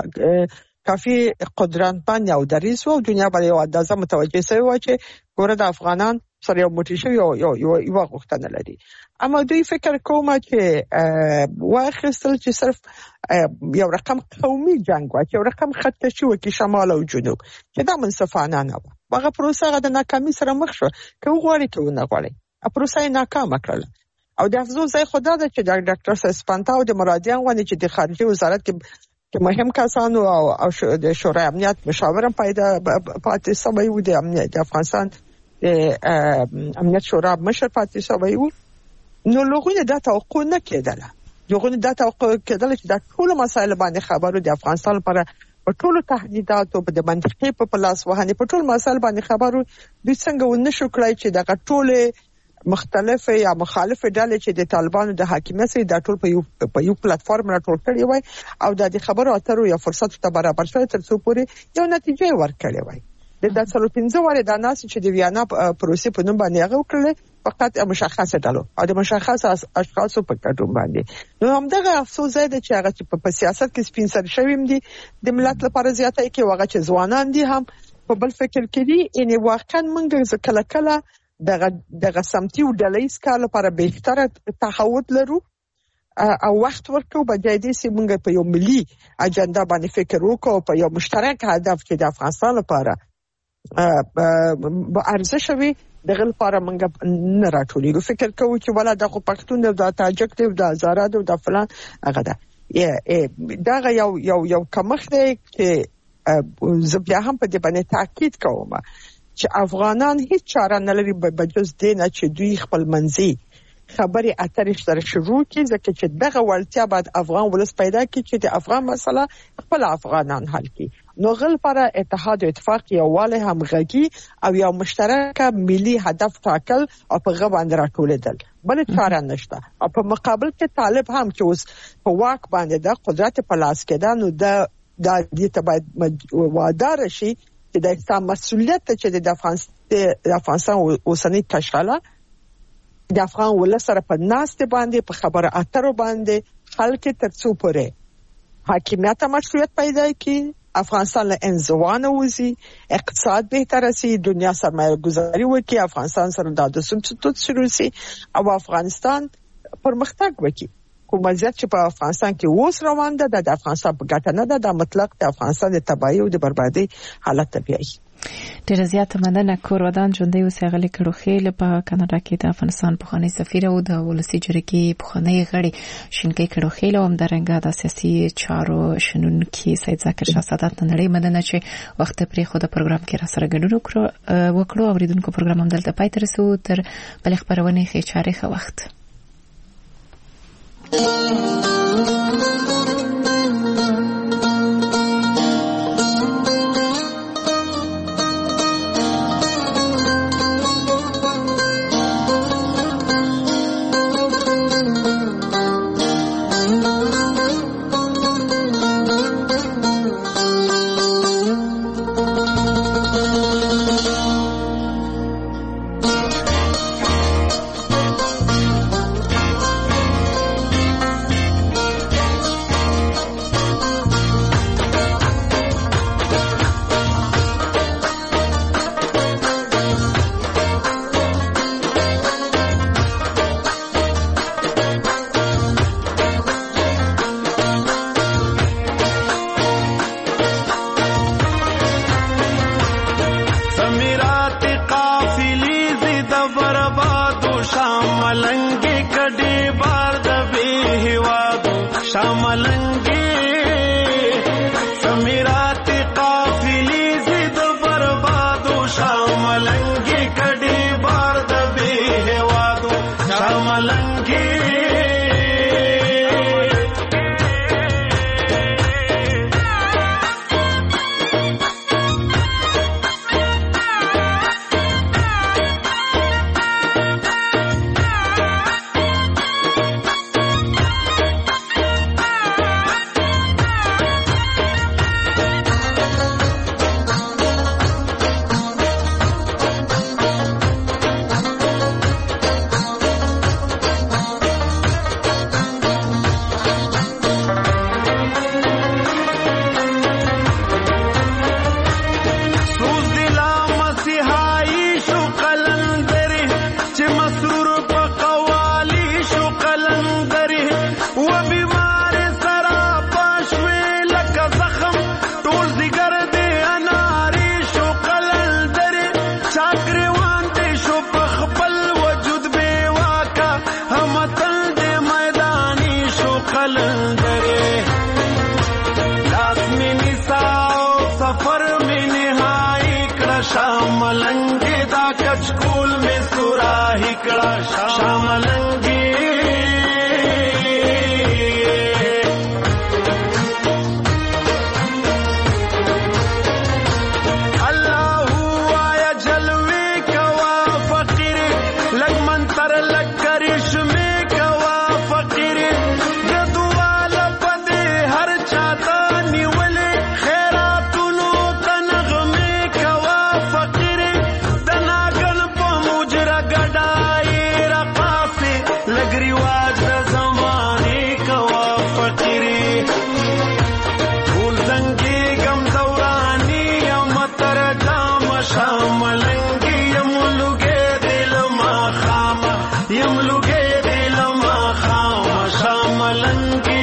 کافي قدرتمن یو دریس او دنیا باندې یو اندازه متوجه شوی و چې ګوره د افغانان سره یو موټی شو یو یو یو غوښتنه لري اما دوی فکر کوم چې واخیستل چې صرف یو رقم قومي جنگ و چې یو رقم خط شو کې شمال او جنوب چې دا منصفانه نه و هغه پروسه د ناکامۍ سره مخ شو که وغواړي که ونه غواړي پروسه ناکامه کړل او د افزو ځای خدا ده چې د ډاکټر سسپانتا او د مرادیان غوښتي چې د خارجي وزارت کې چې مهم کسانو او او د شورای امنیت مشاورم پیدا پاتې سوی و د امنیت د افغانستان د امنیت شورا مشر پاتې سوی و نو لغونه د توقع نه کېدله لغونه د توقع کېدله چې د ټول مسایل باندې خبرو د افغانستان لپاره په ټولو تهدیداتو په د منطقي په پلاس وهنې په ټول مسایل باندې خبرو د څنګه ونه شو کړای چې د ټول مختلفه یا مخالفه ډلې چې د طالبانو د حاکمیت سره د ټول په یو په یو پلیټ فارم راټول کړی وای او د خبرو اترو یا فرصت ته برابر شوی تر څو پورې یو نتیجه ورکړي وای د څلور پنځه واره د ناس چې د ویانا پروسې په نوم باندې هغه وکړل فقط مشخصه ډلو او د مشخصه اشخاصو په کډون باندې نو همدغه افسوس زده چې هغه چې په سیاست کې سپین سر شویم دي د ملت لپاره زیاته کې هغه چې ځوانان دي هم په بل فکر کې دي ان واقعا موږ کله کله دغه دغه سمتي او ډلېس کار لپاره بهتره تحول لرو او وخت ورکو بجای دې چې موږ په یو ملي اجنډا باندې فکر وکړو په یو مشترک هدف چې د افغانستان لپاره به ارزښت وي دغه لپاره موږ نه راټولېږو فکر کوو چې ولا د پښتون او د تاجک او د هزاره او د فلان هغه ده دا یو یو یو کمخ دی چې زه بیا هم په دې باندې تاکید کوم چې افغانان هیڅ چاره نه لري بجز دې نه چې دوی خپل منځي خبري اترې سره شروع کړي ځکه چې دغه ولتیا بعد افغان ولس پیدا کړي چې د افغان مسله خپل افغانان حل کړي نو غل پر اتحاد او اتفاق یووالی همغږي او یو مشترک ملي هدف ټاکل او په غو باندې راټولېدل بل چاره نشته او په مقابل کې طالب هم چې اوس په واک باندې د قدرت په لاس کې ده نو د د دې ته باید وادار شي چې د اسلام مسؤلیت چې د افغانستان د افغانستان اوسنۍ تشاله د افغان ولس سره په ناست باندې په خبره اترو باندې خلک ترڅو پورې حاکمیت مشروعیت پیدا کړي افغانستان له انزوانه وځي اقتصاد بهتر شي دنیا سرمایه گذاري وکړي افغانستان سره د سمټوت شروع شي او افغانستان پرمختګ وکړي کوم ځای چې په افغانستان کې اوس روان ده د افغانستان په ګټه نه ده د مطلق د افغانستان د تباہي او د بربادي حالت طبيعي
ډېر زیات مننه کور ودان ژوندۍ اوسې غلي کړو خېل په کاناډا کې د افغانستان پخوانی سفیر او د ولسی جرګې پخوانی غړي شینکې کړو خېل او همدارنګه د سیاسي چارو شنونکي سید ذکر شاه سادات نړۍ مننه چې وخت پرې خو د پروګرام کې را سره ګډون وکړو اوریدونکو پروګرام هم دلته پای ته رسو تر بل خبرونه خې چاري خو وخت
شاملنګي کډي بار د به هوادو شاملنګي سمیرات قافلی زید بربادو شاملنګي کډي بار د به هوادو شاملنګي شاملنګي دا کچکول میں سوراهي کړه شاملنګي الله وایا جلوي کوا فقیر لګ منتر لګ کرشمه کوا فقیر د دواله پدې هر چاته نیولې خیراتونو تنغمه کوا فقیر د ناګن په مجرا ګډای رقاصه لګري واج د زمانه کوا فقیر ټول څنګه غم دورانی یم تر جام شاملنګي یم لګې دل ما خام یم لګې دل ما خام شاملنګي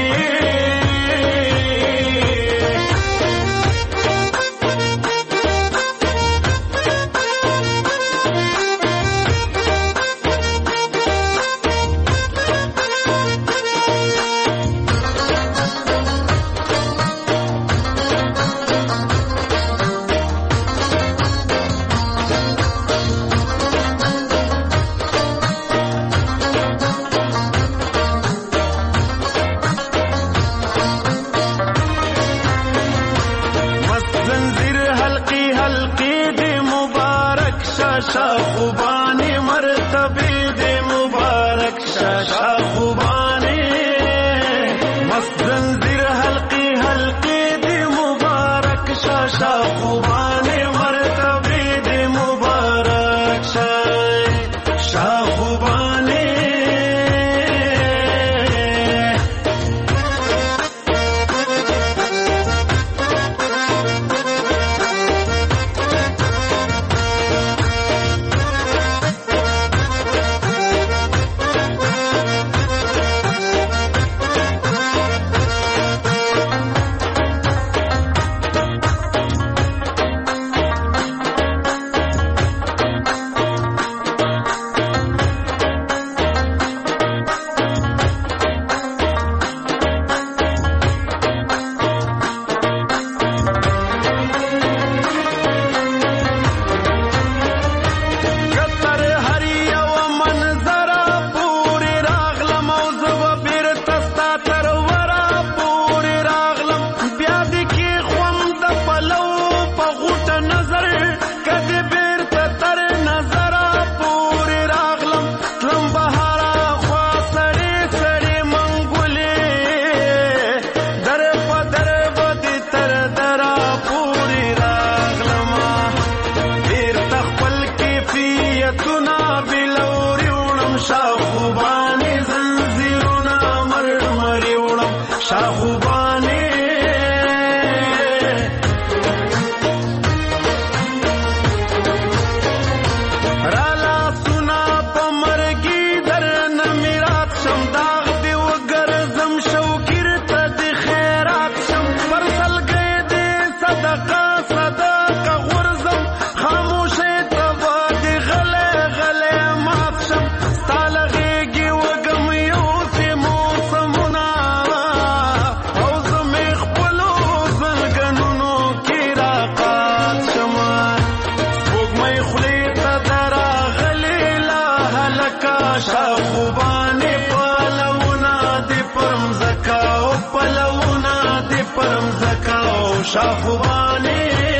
شاخوبانې پلوونه دې پرم زکاو پلوونه دې پرم زکاو شاخوبانې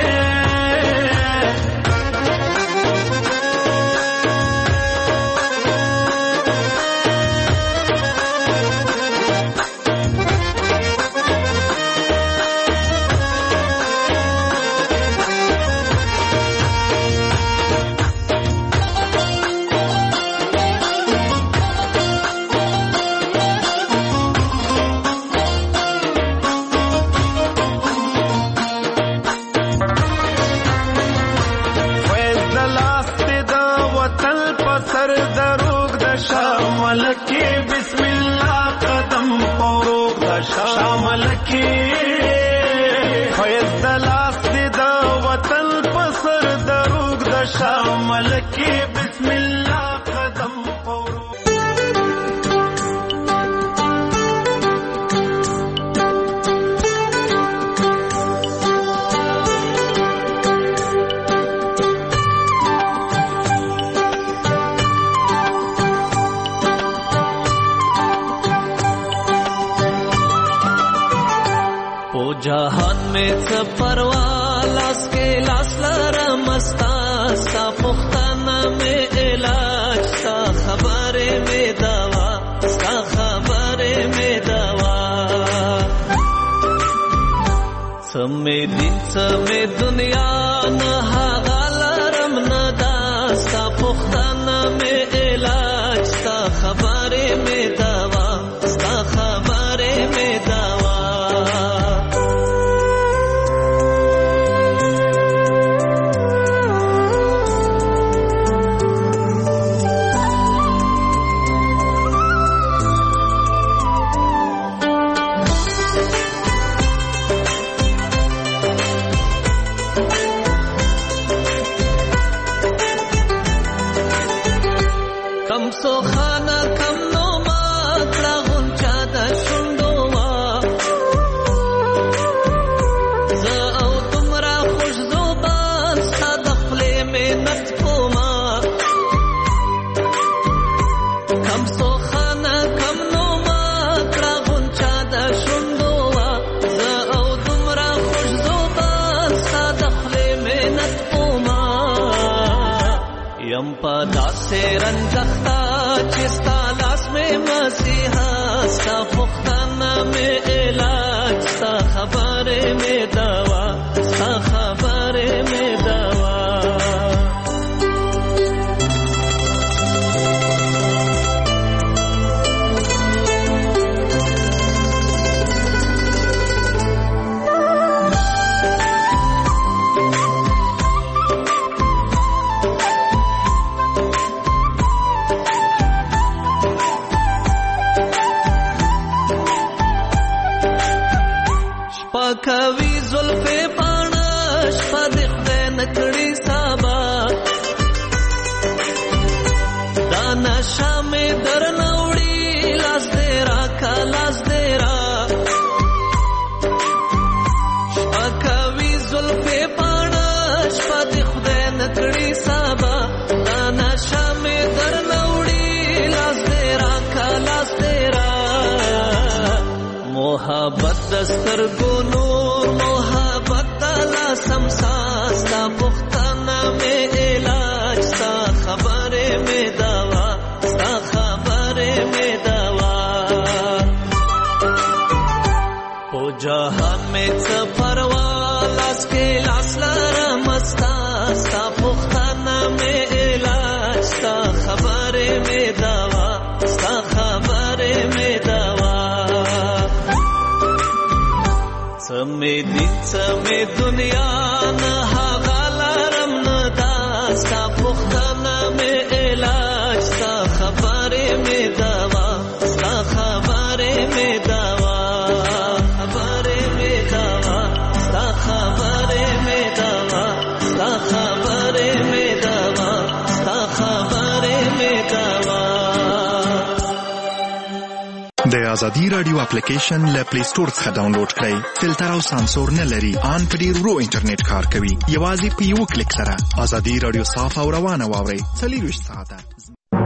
ملکی بسم الله قدم پوروغ دا شاملکی فیض دلاس دی دا وطن پسر دروغ دا شاملکی بسم الله قدم پوروغ
जहान में सफरवा लास के लास लरमस्ता सा पुख्ताना में इलाज सा खबरे में दवा सा खबरे में दवा समय दिन समय दुनिया न हागालरम न दा सा पुख्ताना में इलाज सा खबरे में दवा सा खबरे में दवा पदा से रंजख्ता चिस्ता लास में मसीहा सा पुख्ताना में इलाज सा खबरे में दवा सा खबरे में दवा कवि जुल्फे पाणश पदिख्ते नकड़ी साबा दाना शामे दर नौड़ी लास देरा का लास देरा कवि जुल्फे पाणश पदिख्ते नकड़ी साबा दाना शामे दर नौड़ी लास देरा का लास देरा मोहब्बत दस्तर गुनो मोहब्बत तला समसास ता पुख्ताना में इलाज ता खबरे में दवा ता खबरे में दवा ओ जहान में सफरवा लास के लास लरमस्ता ता पुख्ताना में इलाज ता खबरे में दवा ता खबरे में दवा समय दिन समय दुनिया न हागालरम न दास्ता पुख्ताना में इलाज ता खबरे में दवा ता खबरे में दवा खबरे में दवा ता खबरे में दवा ता खबरे में दवा ता खबरे में दवा
د ازادي رادیو اپلیکیشن له پلی سٹور څخه ډاونلوډ کړئ. فلټر او سانسور نه لري. ان په ډیر ورو انټرنیټ کار کوي. یوازې په یو کلیک سره ازادي رادیو صاف او روانه واورئ. څلور ساعته